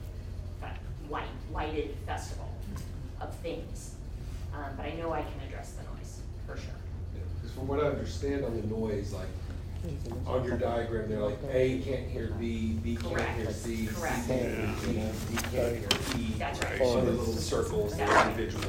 lighted festival of things. But I know I can address the noise, for sure. Because from what I understand on the noise, like on your diagram, they're like A can't hear B, B can't hear C, Correct. C can't hear D, D can't hear E. That's right. So the little circles, they're individual.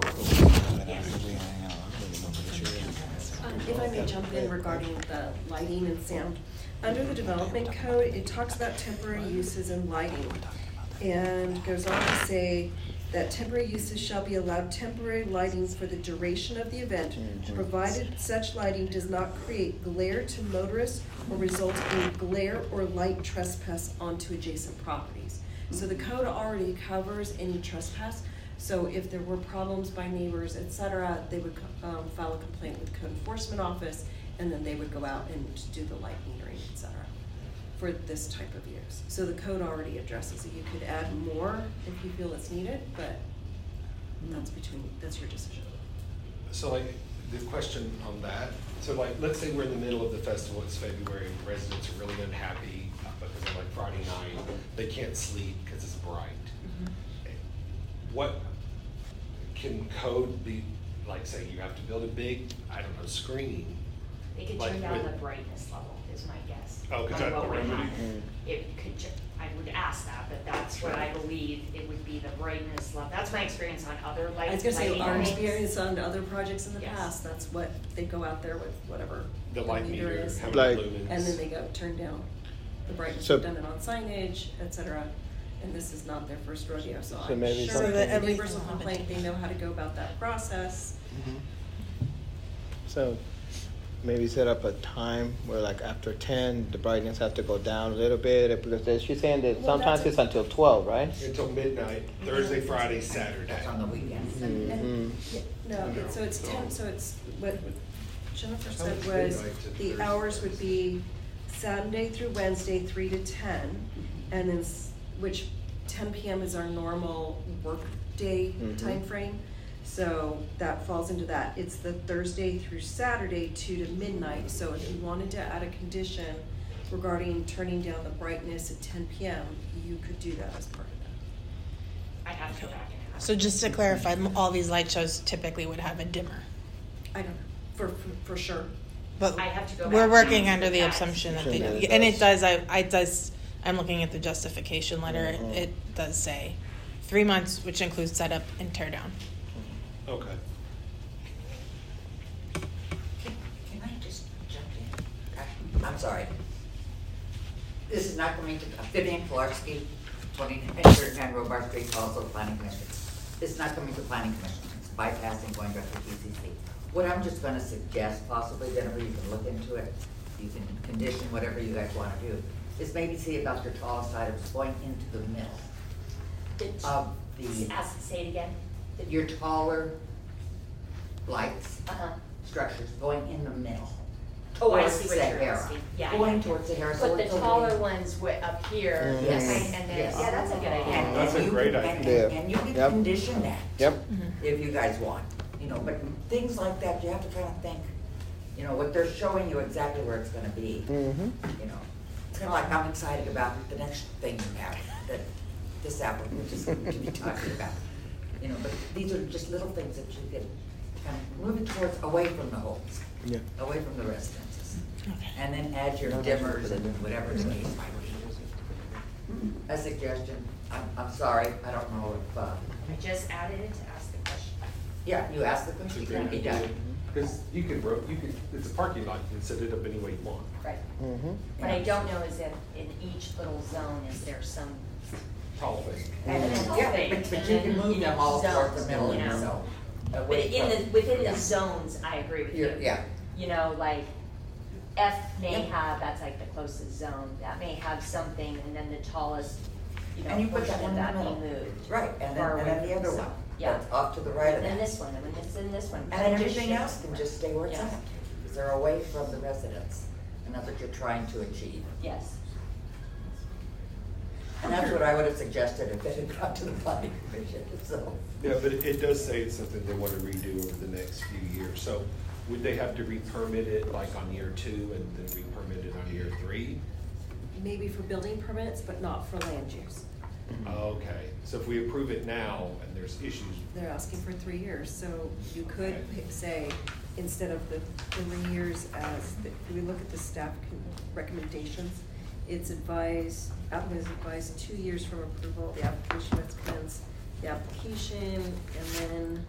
If I may jump in regarding the lighting and sound. Under the development code, it talks about temporary uses and lighting. And goes on to say that temporary uses shall be allowed temporary lighting for the duration of the event, provided such lighting does not create glare to motorists or result in glare or light trespass onto adjacent properties. So the code already covers any trespass. So if there were problems by neighbors, et cetera, they would file a complaint with the code enforcement office, and then they would go out and do the light metering, et cetera, for this type of use. So the code already addresses it. You could add more if you feel it's needed, but that's your decision. So like the question on that, so like let's say we're in the middle of the festival, it's February, and residents are really unhappy because of like Friday night, they can't sleep because it's bright. What can code be, like say you have to build a big, I don't know, screen? They could turn down the brightness level, is my guess. Oh, is that the remedy? It could, I would ask that, but that's what I believe it would be, the brightness level. That's my experience on other lighting. I was gonna say, our things. experience on other projects in the past, that's what, they go out there with whatever The light meter, is. how many lumens. And then they go turn down the brightness, So- we've done it on signage, et cetera. And this is not their first rodeo, so So I'm maybe sure something- that neighbors will complain, they know how to go about that process. So maybe set up a time where like after 10, the brightness has to go down a little bit, because she's saying that Well, sometimes that's it's until 12, right? Until midnight, Thursday, Friday, Saturday. That's on the weekends. No, so it's 10, so it's, what Jennifer How said much was, midnight to the Thursday? hours would be Saturday through Wednesday, 3 to 10, and then, which 10 PM is our normal work day timeframe. So that falls into that. It's the Thursday through Saturday, 2 to midnight. So if you wanted to add a condition regarding turning down the brightness at 10 PM, you could do that as part of that. I'd have to go back and ask. So just to clarify, all these light shows typically would have a dimmer. I don't know, for sure. But I have to go we're back working and under the ask. assumption that Sure they that do. it And does. it does, I'm looking at the justification letter, it does say 3 months, which includes setup and tear down. Okay. Can I just jump in? I'm sorry. This is not coming to, Vivian Kolarski, 29 Robar Street, also Planning Commission. This is not coming to Planning Commission, it's bypassing, going directly to PCC. What I'm just gonna suggest, possibly, Jennifer, you can look into it, you can condition whatever you guys wanna do, is maybe see about your tallest items going into the middle of the, Say it again. your taller lights, Uh-huh. structures going in the middle. Oh, I towards see what the you're Sahara. asking. Yeah, Going yeah. towards the Sahara. But the it's over taller there. ones up here, Yes. and then, Yes. yeah, that's a good idea. And That's a you great can- idea. And you can Yep. condition that. Yep. If you guys want, but things like that, you have to kind of think, You know, what they're showing you exactly where it's gonna be, Mm-hmm. you know. It's kinda like I'm excited about the next thing you have, that this applicant is going to be talking about. You know, but these are just little things that you can kind of move it towards, away from the homes. Yeah. Away from the residences. And then add your dimmers and whatever the case might be. A suggestion, I'm sorry, I don't know if, I just added it to ask the question. yeah, you asked the question, you can be done. Because you could, it's a parking lot, you can set it up any way you want. Right. Mm-hmm. What I don't know is if in each little zone, is there some Tall thing. And then, yeah, but you can move them all towards the middle of the zone. But in the, within the zones, I agree with you. Yeah. You know, like F may Yep. have, that's like the closest zone, that may have something, and then the tallest, you know, And you put portion that one of in that the be middle. moved. Right, and far then away the from other zone. one, Yeah. that's off to the right of And then that. this one, and then it's in this one. And then Just everything shift. else can just stay where it's Yeah. at, because they're away from the residents, and that's what you're trying to achieve. Yes. And that's what I would have suggested if it had got to the planning commission, so. Yeah, but it does say it's something they want to redo over the next few years. So would they have to re-permit it like on year 2 and then re-permit it on year 3? Maybe for building permits, but not for land use. Okay, so if we approve it now and there's issues, They're asking for 3 years, so you could say, instead of the 3 years as, we look at the staff recommendations, it's advised, applicant is advised 2 years from approval, the application must commence the application, and then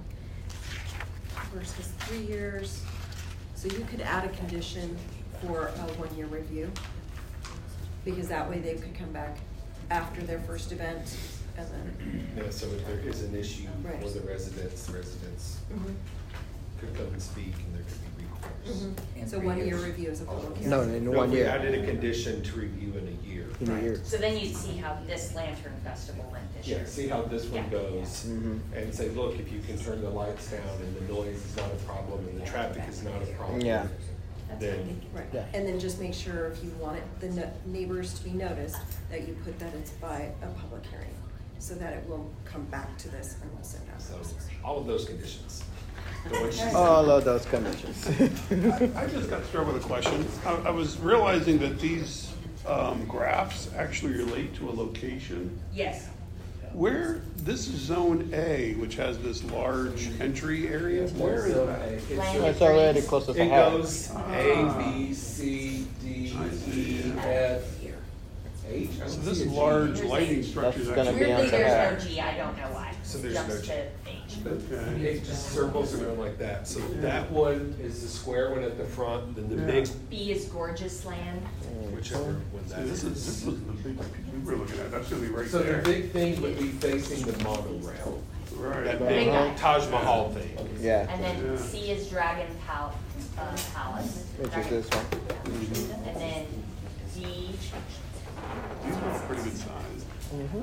versus 3 years. So you could add a condition for a 1-year review, because that way they could come back after their first event, and then. yeah, so if there is an issue Right. for the residents Mhm. could come and speak and there could be recourse. Mhm. In So 3 1-year years. review is a public hearing. No, in No, 1 we year. added a condition to review in a year. In a year. So then you'd see how this lantern festival went this year. Yeah, see how this one Yeah. goes, Mhm. and say, look, if you can turn the lights down and the noise is not a problem and the traffic is not a problem. Yeah. Then, Right, Yeah. and then just make sure if you want it, the neighbors to be noticed, that you put that it's by a public hearing, so that it will come back to this and we'll send out. so, all of those conditions. The ones she said. All of those conditions. I just got struck with a question. I was realizing that these graphs actually relate to a location. Yes. Where, this is Zone A, which has this large entry area, where is that? Land It's already close to It Sahara. goes A, B, C, D, E, F, H. I don't So see this a G. large lighting structure is That's gonna actually. be on Weirdly, Sahara. there's no G, I don't know why. So there's Jumps no G. to H. Okay. It just circles around like that. So that one is the square one at the front, then the big, B is gorgeous land. whichever one See, that this is. was the big piece we were looking at, that's gonna be right So the there. big thing would be facing the monorail, Right. that Big big guy. Taj Mahal thing. Yeah, And then Yeah. C is Dragon Palace. which is this one. Mhm. And then D, These are pretty good size. Mhm.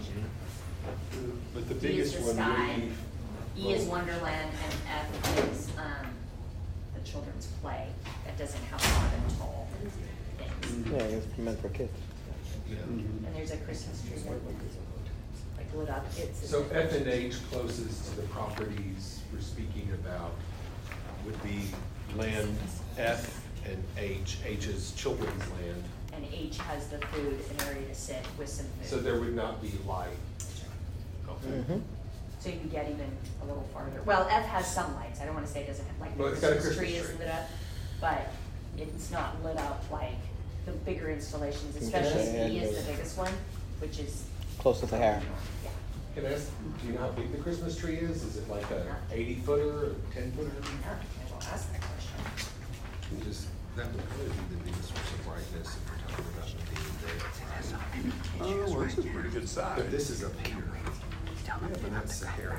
But the D is biggest the one sky, would be. E is Wonderland, and F is the children's play. That doesn't have a lot of tall things. Yeah, it's meant for kids. Yeah. And there's a Christmas tree there, like lit up. It's So F and H closest to the properties we're speaking about would be land F and H. H is children's land, And H has the food, an area to sit with some food. so there would not be light. Okay. Mhm. So you can get even a little farther. Well, F has some lights. I don't want to say it doesn't have, like, Well, the it's got a Christmas Christmas tree is tree. lit up, but it's not lit up like the bigger installations, Okay. especially E is the biggest one, which is, Close to Sahara. yeah. Can I ask, do you know how big the Christmas tree is? Is it like a 80-footer or 10-footer? Yeah, I will ask that question. Just, that would probably be the biggest source of brightness if we're talking about the beam there. Oh, well, this is pretty good size. But this is up here. Yeah, but that's Sahara.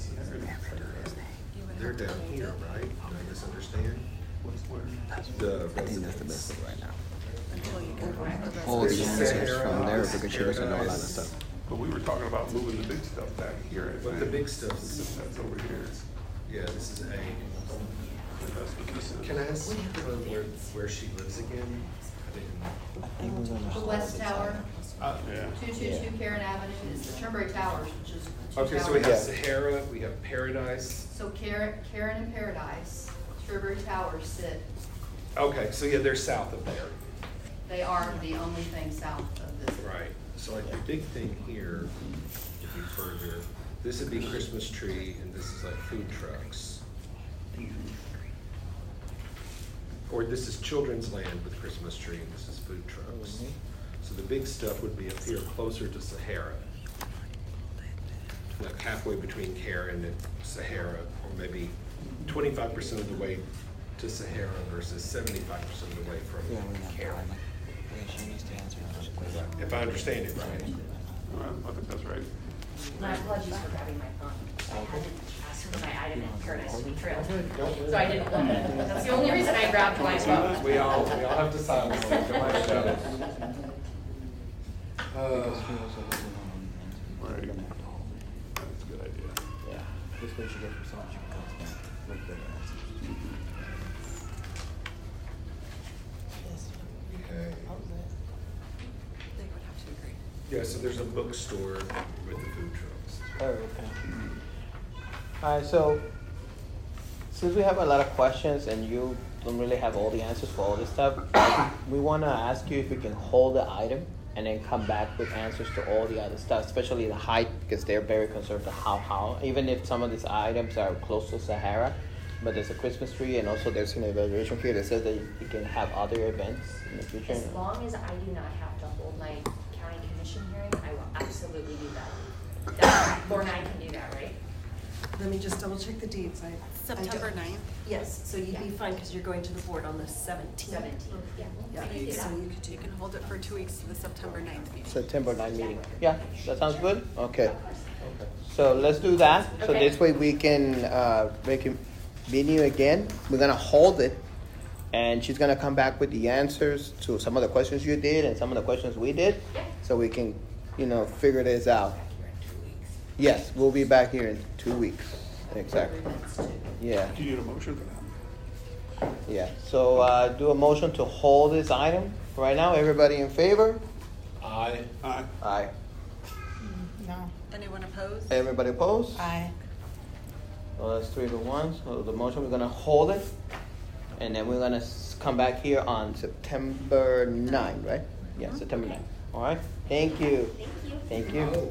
They're down here, right? Did I misunderstand? What's where? The I think that's the best one right now. All All the the answers from there because she doesn't know a lot of stuff. But we were talking about moving the big stuff back here. I But the think. big stuff's, That's over here. yeah, this is A. That's what this is. Can I ask where she lives again? I didn't. The West Tower, Yeah. 222 Karen Avenue, is the Turnberry Towers, which is the two Okay, so we towers. have Sahara, we have Paradise. So Karen and Paradise, Sherbury Towers sit, Okay, so yeah, they're south of there. they are the only thing south of this. Right. So like the big thing here, if you further, this would be Christmas tree and this is like food trucks. Or this is children's land with Christmas tree and this is food trucks. So the big stuff would be up here closer to Sahara. Like halfway between Karen and Sahara, or maybe 25% of the way to Sahara versus 75% of the way from Karen. If I understand it right. I think that's right. My apologies for grabbing my phone. I hadn't asked for my item in Paradise Sweet Trail, so I didn't look at it. That's the only reason I grabbed my phone. We all have to silence them. Come on, shut it. Right. That's a good idea. Yeah. This way she gets for so much. Okay. Yeah, so there's a bookstore with the food trucks. Oh, okay. All right, so since we have a lot of questions and you don't really have all the answers for all this stuff, we want to ask you if we can hold the item and then come back with answers to all the other stuff, especially the height, because they're very concerned with how, even if some of these items are close to Sahara, but there's a Christmas tree and also there's an evaluation here that says that you can have other events in the future. As long as I do not have to hold my county commission hearing, I will absolutely do that. Laura and I can do that, right? Let me just double check the dates. September 9th? Yes, so you'd be fine because you're going to the board on the 17th. 17th, yeah. Yeah, I can do so that. You can hold it for 2 weeks to the September 9th meeting. September 9 meeting. Yeah, that sounds good? Okay. So let's do that. So Okay. this way we can make a meeting again. We're gonna hold it, and she's gonna come back with the answers to some of the questions you did and some of the questions we did, so we can, figure this out. Yes, we'll be back here in 2 weeks. Exactly. Yeah. Do you need a motion for that? Yeah. So do a motion to hold this item right now. Everybody in favor? Aye. Aye. Aye. No. Anyone opposed? Everybody opposed? Aye. So that's 3-1. So the motion, we're gonna hold it, and then we're gonna come back here on September 9, right? Yeah, September 9. All right. Thank you. Thank you. Thank you.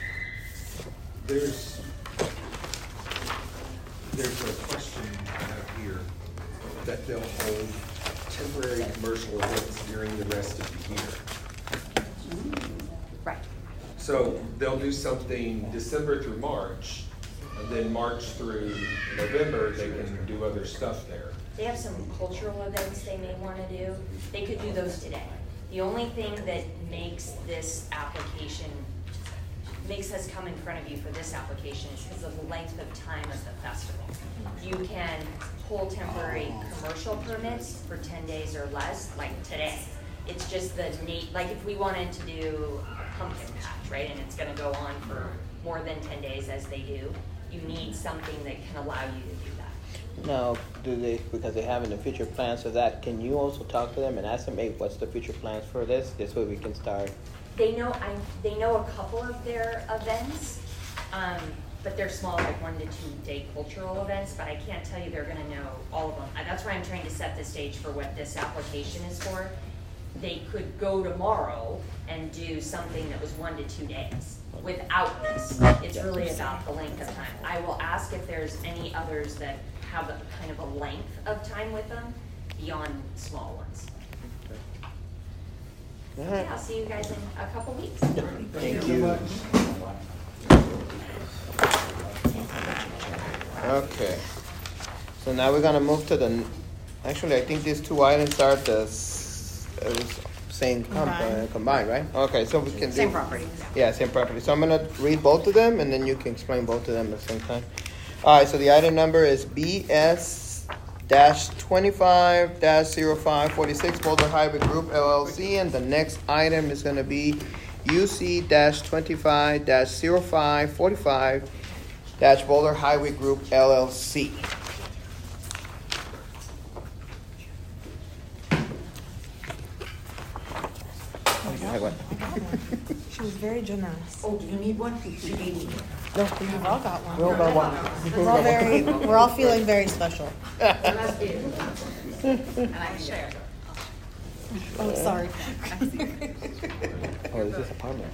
There's a question I have here that they'll hold temporary commercial events during the rest of the year. Right. So they'll do something December through March, and then March through November, they can do other stuff there. They have some cultural events they may want to do. They could do those today. The only thing that makes this application, makes us come in front of you for this application is because of the length of time of the festival. You can hold temporary commercial permits for 10 days or less, like today. It's just the like if we wanted to do a pumpkin patch, right, and it's gonna go on for more than 10 days as they do, you need something that can allow you to do that. Now, because they have in the future plans for that, can you also talk to them and ask them, hey, what's the future plans for this? This way we can start. They know a couple of their events, but they're small, like 1 to 2 day cultural events, but I can't tell you they're gonna know all of them. That's why I'm trying to set the stage for what this application is for. They could go tomorrow and do something that was 1 to 2 days without this. It's really about the length of time. I will ask if there's any others that have a kind of a length of time with them beyond small ones. All right. Yeah, I'll see you guys in a couple weeks. Thank you. Okay. So now we're gonna move to the. Actually, I think these two items are the same combined, right? Okay, so we can. Same property. Yeah, same property. So I'm gonna read both of them, and then you can explain both of them at the same time. All right. So the item number is BS-25-0546 Boulder Highway Group LLC, and the next item is gonna be UC-25-0545 Boulder Highway Group LLC. I went. She was very generous. Oh, do you need one? She needs one. We've all got one. We all got one. We're all very, we're all feeling very special. And I can share. Oh, sorry. Oh, this is apartment.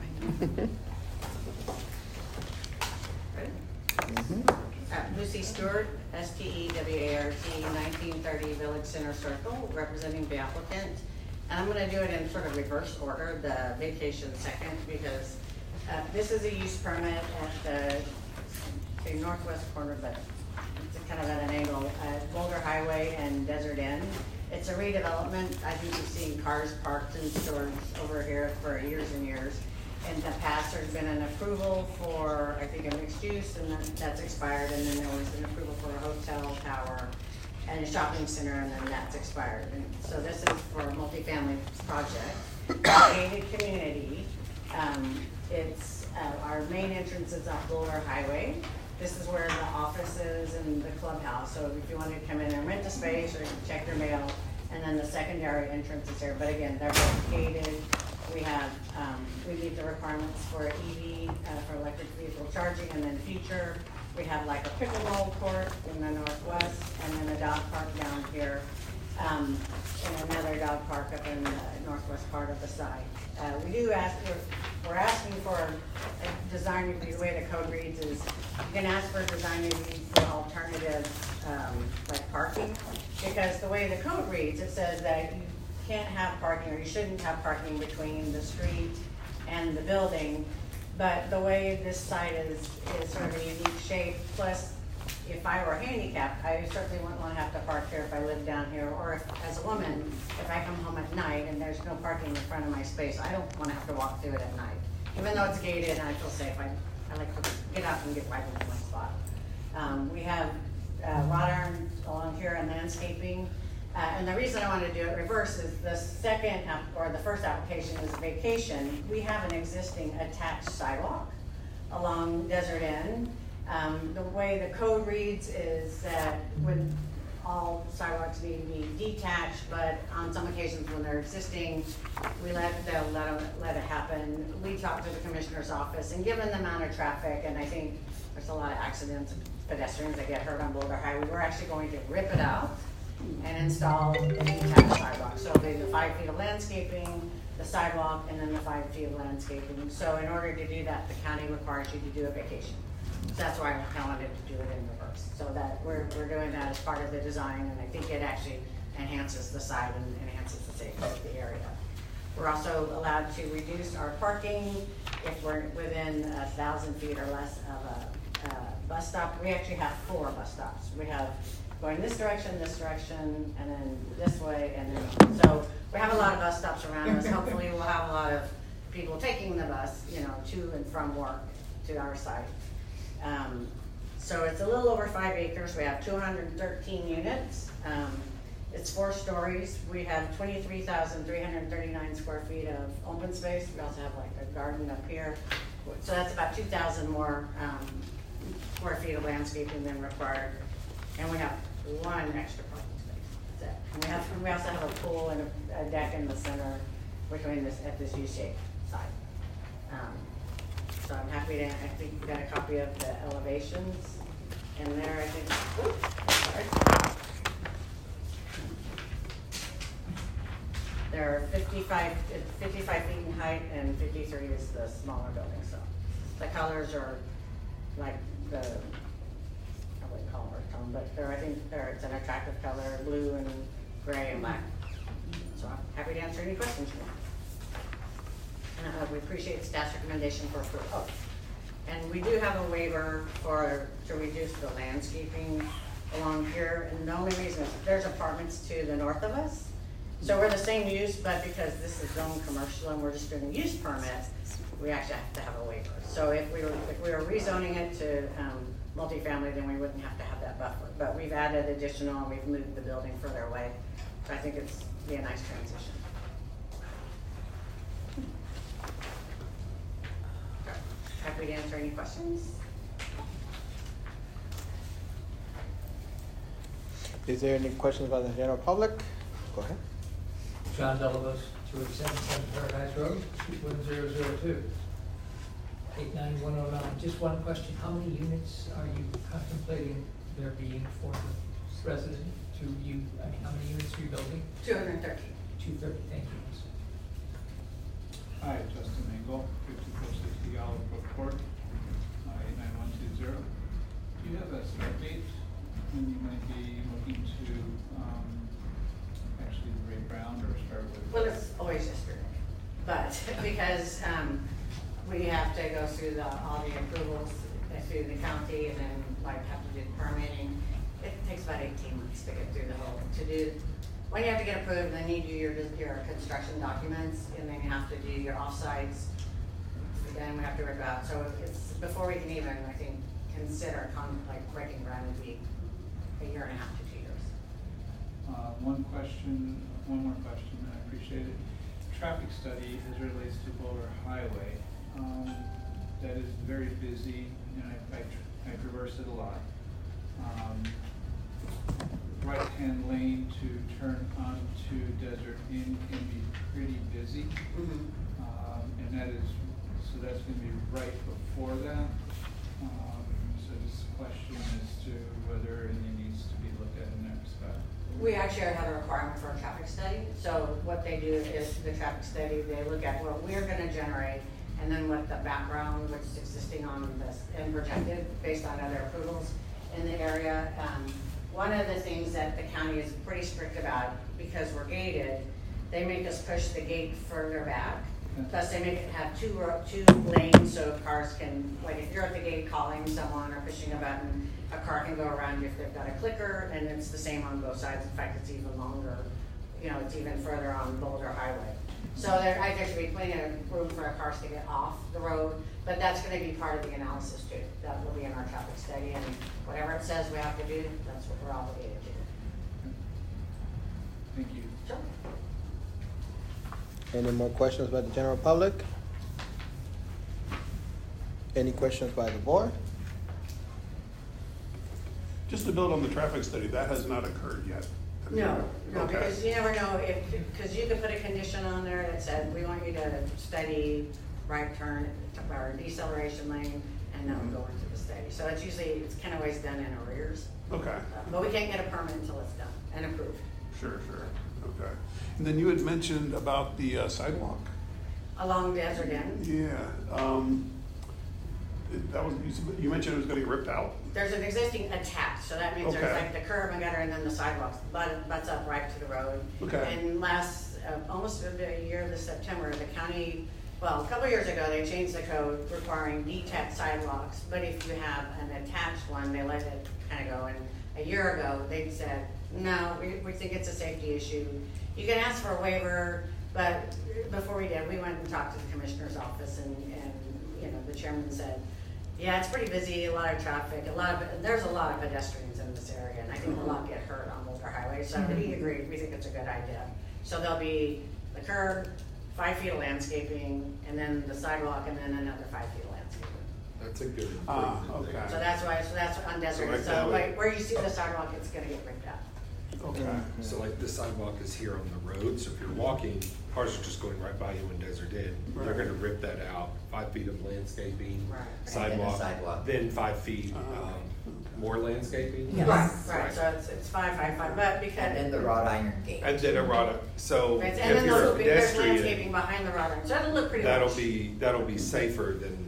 Lucy Stewart, STEWART, 1930 Village Center Circle, representing the applicant. And I'm going to do it in sort of reverse order, the vacation second, because this is a use permit at the northwest corner, but it's kind of at an angle, at Boulder Highway and Desert End. It's a redevelopment. I think you've seen cars parked in stores over here for years and years. In the past, there's been an approval for, I think, a mixed use, and then that's expired, and then there was an approval for a hotel tower and a shopping center, and then that's expired. And so this is for a multifamily project, gated community. It's our main entrance is off Boulder Highway. This is where the office is and the clubhouse. So if you want to come in and rent a space or check your mail, and then the secondary entrance is here. But again, they're both gated. We have, we meet the requirements for EV, for electric vehicle charging, and then future, we have like a pickleball court in the northwest, and then a dog park down here, and another dog park up in the northwest part of the site. We do ask, we're asking for a design review. The way the code reads is you can ask for a design review for alternative, like parking, because the way the code reads, it says that you can't have parking, or you shouldn't have parking between the street and the building. But the way this site is sort of a unique shape, plus if I were handicapped, I certainly wouldn't want to have to park here if I lived down here, or if, as a woman, if I come home at night and there's no parking in front of my space, I don't want to have to walk through it at night. Even though it's gated and I feel safe, I like to get out and get right into my spot. We have wrought iron along here and landscaping. And the reason I want to do it reverse is the second, or the first application is vacation. We have an existing attached sidewalk along Desert End. The way the code reads is that when all sidewalks need to be detached, but on some occasions when they're existing, they'll let it happen. We talked to the commissioner's office, and given the amount of traffic, and I think there's a lot of accidents, pedestrians that get hurt on Boulder Highway, we're actually going to rip it out and install a detached sidewalk. So it'll be the 5 feet of landscaping, the sidewalk, and then the 5 feet of landscaping. So in order to do that, the county requires you to do a vacation. So that's why I kind of wanted to do it in reverse. So that we're doing that as part of the design, and I think it actually enhances the site and enhances the safety of the area. We're also allowed to reduce our parking if we're within 1,000 feet or less of a bus stop. We actually have 4 bus stops. We have going this direction, and then this way, and then, so we have a lot of bus stops around us. Hopefully we'll have a lot of people taking the bus, to and from work to our site. So it's a little over 5 acres. We have 213 units. It's 4 stories. We have 23,339 square feet of open space. We also have like a garden up here. So that's about 2,000 more square feet of landscaping than required. And we have 1 extra parking space. That's it. And we also have a pool and a deck in the center between at this U-shaped site. So I'm happy to, I think you got a copy of the elevations in there, I think. Oops, sorry. They're 55 feet in height, and 53 is the smaller building. So the colors are like the, I wouldn't call them earth tone, but it's an attractive color, blue and gray and black. So I'm happy to answer any questions you want. And we appreciate staff's recommendation for approval. Oh, and we do have a waiver to reduce the landscaping along here. And the only reason is there's apartments to the north of us. So we're the same use, but because this is zone commercial and we're just doing a use permit, we actually have to have a waiver. So if we were rezoning it to multifamily, then we wouldn't have to have that buffer. But we've added additional, and we've moved the building further away. So I think it's be a nice transition. Happy to answer any questions. Is there any questions by the general public? Go ahead. John Delavos, 2877 Paradise Road, 1002. 89109. Just one question, how many units are you contemplating there being for the resident to you, I mean, how many units are you building? 230. 230, thank you. Hi, Justin Engel, 5460 Olive Brook Court, 89120. Do you have a start date when you might be looking to actually break ground or start with? Well, it's always yesterday, but because we have to go through all the approvals through the county and then like have to do the permitting, it takes about 18 months to get through the whole, when you have to get approved, then you do your construction documents, and then you have to do your offsites, then we have to rip out. So it's, before we can even, I think, consider like breaking ground, would be a year and a half to 2 years. One more question, and I appreciate it. Traffic study as it relates to Boulder Highway. That is very busy, and I traverse it a lot. Right-hand lane to turn onto Desert Inn can be pretty busy. And that is, so that's going to be right before that. So just a question as to whether anything needs to be looked at in that respect. We actually have a requirement for a traffic study. So what they do is the traffic study, they look at what we're going to generate and then what the background, which is existing on this and projected based on other approvals in the area. One of the things that the county is pretty strict about, because we're gated, they make us push the gate further back. Plus they make it have two lanes so cars can, like if you're at the gate calling someone or pushing a button, a car can go around you if they've got a clicker, and it's the same on both sides. In fact, it's even longer, it's even further on Boulder Highway. So there should be plenty of room for cars to get off the road, but that's going to be part of the analysis too. That will be in our traffic study, and whatever it says we have to do, that's what we're obligated to do. Thank you. Sure. Any more questions by the general public? Any questions by the board? Just to build on the traffic study, that has not occurred yet. No, Okay. because you never know because you could put a condition on there that said, we want you to study right turn or deceleration lane, and then we'll go into the study. So it's kind of always done in arrears. Okay. But we can't get a permit until it's done and approved. Sure. Okay. And then you had mentioned about the sidewalk. Along Desert Inn. Yeah. That was, you mentioned it was going to get ripped out. There's an existing attached, so that means there's Okay. like the curb and gutter and then the sidewalks butts up right to the road. Okay. And almost a year this September, the county, well, a couple of years ago, they changed the code requiring detached sidewalks, but if you have an attached one, they let it kind of go. And a year ago, they said, no, we think it's a safety issue. You can ask for a waiver, but before we did, we went and talked to the commissioner's office, and the chairman said, yeah, it's pretty busy, a lot of traffic, there's a lot of pedestrians in this area, and I think a lot get hurt on Boulder Highway, so he agreed, we think it's a good idea. So there'll be the curb, 5 feet of landscaping, and then the sidewalk, and then another 5 feet of landscaping. That's a good Okay. So that's on Desert. So So where you see the sidewalk, it's gonna get ripped out. Okay. So like the sidewalk is here on the road, so if you're walking, cars are just going right by you in Desert Inn. They're gonna rip that out, 5 feet of landscaping, sidewalk, then 5 feet, more landscaping. Right, so it's 5, but because. And then the wrought iron gate. And then a wrought, so And if then you're a there's pedestrian, landscaping behind the rod iron, so it'll look pretty that'll be safer than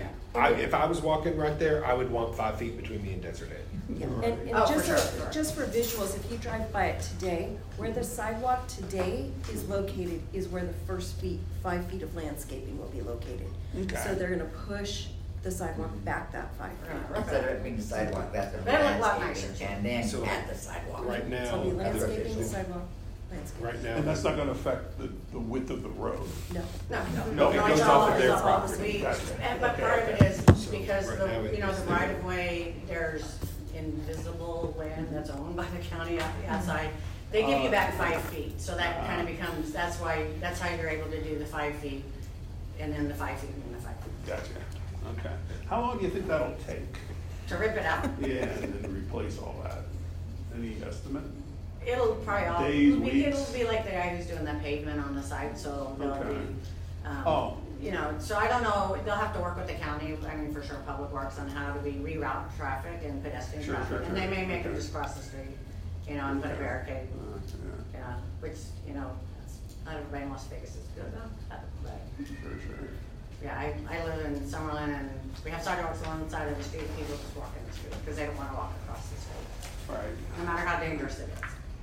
if I was walking right there, I would want 5 feet between me and Desert Inn. And just for visuals, if you drive by it today, where the sidewalk today is located is where the first 5 feet of landscaping will be located. Okay. So they're gonna push the sidewalk back that 5 feet. Instead of it being the sidewalk, that's gonna be That'll look a lot landscaping, and then add the sidewalk. Right now, So it'll be landscaping, the sidewalk, landscaping. right now. And that's not going to affect the width of the road. No. No, it goes off of their property. But part of it is because right now it is the right of way, there's invisible land that's owned by the county outside. They give you back 5 feet, so that kind of becomes, that's how you're able to do the 5 feet, and then the 5 feet, and then the 5 feet. Gotcha. Okay. How long do you think that'll take? To rip it out. Yeah, and then replace all that. Any estimate? It'll probably all, Days, it'll weeks? be like the guy who's doing the pavement on the side, so they'll Okay. be, Oh. you know, so I don't know, they'll have to work with the county, I mean, for sure, Public Works on how to reroute traffic and pedestrian Sure, traffic. sure, And they sure. may make them Okay. just cross the street, you know, and put a barricade, Yeah. yeah, which, you know, not everybody in Las Vegas is good enough, but, Sure, sure. yeah, I live in Summerlin and we have sidewalks on one side of the street, people just walk in the street, because they don't wanna walk across the street, Right. no matter how dangerous it is.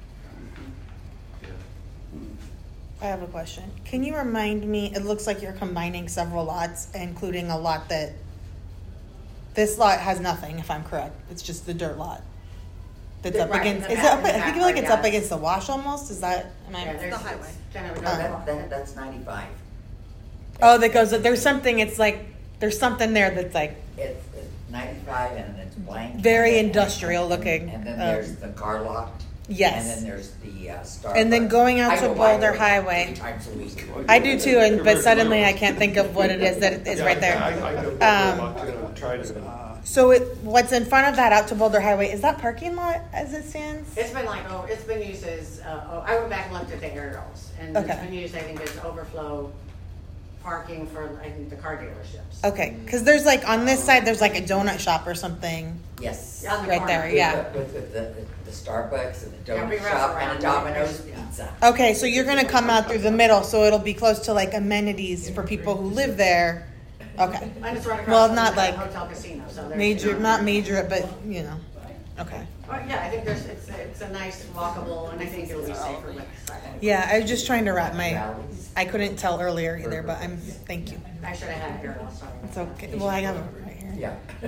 I have a question. Can you remind me, it looks like you're combining several lots, including a lot that, this lot has nothing, if I'm correct. It's just the dirt lot. That's up Right, against, in is the it up, back- I feel like it's up yeah. against the wash almost, is that, am I? Yeah, there's Oh. it's kind of a That's 95. Oh, that goes, there's something, it's like, there's something there that's like It's 95 and it's blank. very And then- industrial looking. And then there's the car lot. Yes. And then there's the Starbucks. And then going out I to go by Boulder there Highway. 3 times a week. I do too, but suddenly I can't think of what it is that is right there. So what's in front of that out to Boulder Highway, is that parking lot as it stands? It's been like, it's been used as, I went back and looked at the aerials, and it's Okay. been used, I think, as overflow parking for, I think, the car dealerships. Okay, because there's like, on this side, there's like a donut shop or something. Yes. On the Right corner. there, yeah. With the Starbucks and the Yeah, we donut wrap shop around and the Domino's there. pizza. Okay, so you're gonna come out through the middle, so it'll be close to like amenities for people who live there. Okay. And it's right across Well, from not the like hotel casino, so there's. major, you know, not major, but you know, okay. Well, yeah, I think it's a nice walkable, and I think it'll be safer with sidewalks. Yeah, I was just trying to wrap I couldn't tell earlier either, but thank you. I should have had it here, sorry. It's okay, well, I have it right here. Yeah.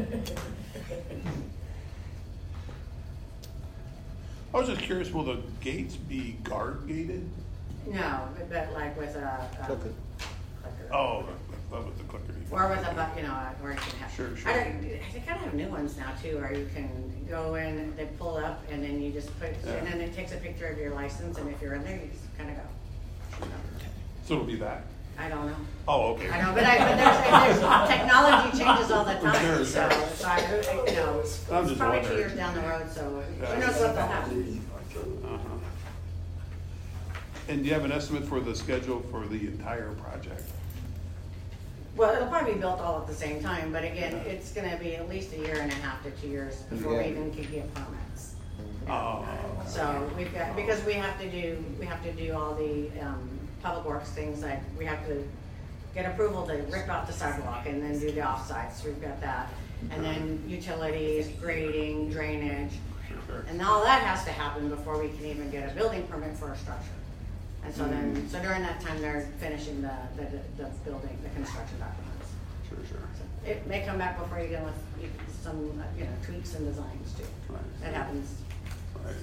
I was just curious, will the gates be guard gated? No, but like with a. Clicker. Oh, with the clicker. Or with a, you know, where you can have. Sure. They kind of have new ones now too, where you can go in, they pull up, and then you just put, and then it takes a picture of your license, and if you're in there, you just kind of go. So it'll be that? I don't know. Oh, okay. I know, but there's technology changes all the time, Sure, so sure. you know, it's I'm just probably 2 wondering. years down the road, so who Yeah. knows what they'll have. Uh-huh. And do you have an estimate for the schedule for the entire project? Well, it'll probably be built all at the same time, but again, it's gonna be at least 1.5 years to 2 years before we Yeah. even can get permits. Oh. So we've got, because we have to do all the, public works things, like we have to get approval to rip out the sidewalk and then do the offsites, we've got that. And then utilities, grading, drainage, and all that has to happen before we can even get a building permit for a structure. And so then, so during that time, they're finishing the building, the construction documents. Sure. So it may come back before you get with some, you know, tweaks and designs too. Right. That happens. Right.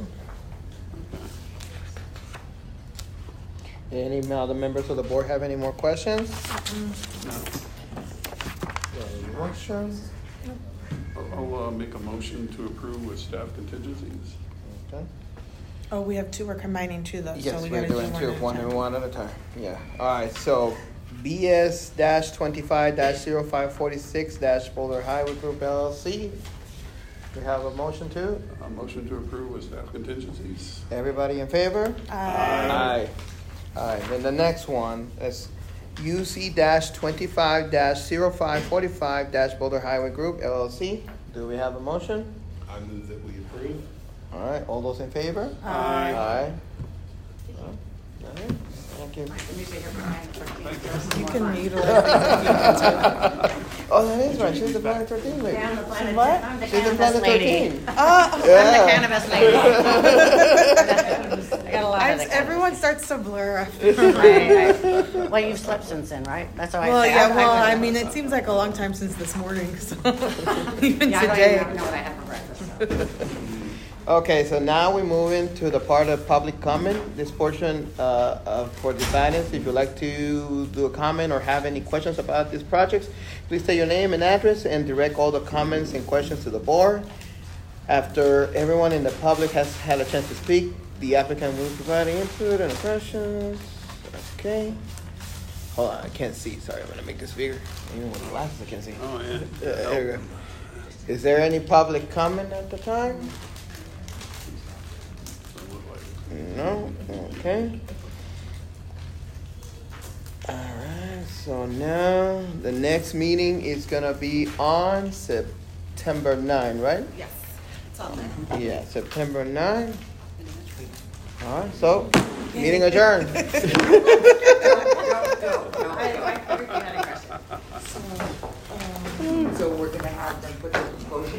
Any other members of the board have any more questions? No. Any motion? I'll make a motion to approve with staff contingencies. Okay. Oh, we have two, we're combining two though, so Yes, we we're gotta do doing two, one at a time. one at a time, yeah. All right, so BS-25-0546- Boulder Highway Group LLC. We have a motion to? A motion to approve with staff contingencies. Everybody in favor? Aye. Aye. All right, then the next one is UC-25-0545- Boulder Highway Group LLC. Do we have a motion? I move that we approve. All right, all those in favor? Aye. Aye. All right, thank you. Let me see here for mine. You can mutilate Oh, that is right, she's the Planet 13 lady. Yeah, I'm the Planet, What? I'm the She's the cannabis Planet lady. 13. Ah. I'm the cannabis lady. I got a lot of the Everyone starts to blur after. Well, you've slept since then, right? That's how I Well, say. yeah, well, I mean, it seems like a long time since this morning, so even Yeah, I don't today. even know what I had for breakfast, so. Okay, so now we move into the part of public comment. This portion for the guidance, if you'd like to do a comment or have any questions about these projects, please say your name and address and direct all the comments and questions to the board. After everyone in the public has had a chance to speak, the applicant will provide input and questions. Okay. Hold on, I can't see. Sorry, I'm gonna make this bigger. Even with glasses, I can't see. Oh, yeah. There we go. Is there any public comment at the time? Okay. All right, so now the next meeting is gonna be on September 9, right? Yes, it's on there. Yeah, September 9. All right, so meeting adjourned. I had a question. So we're gonna have them put the motion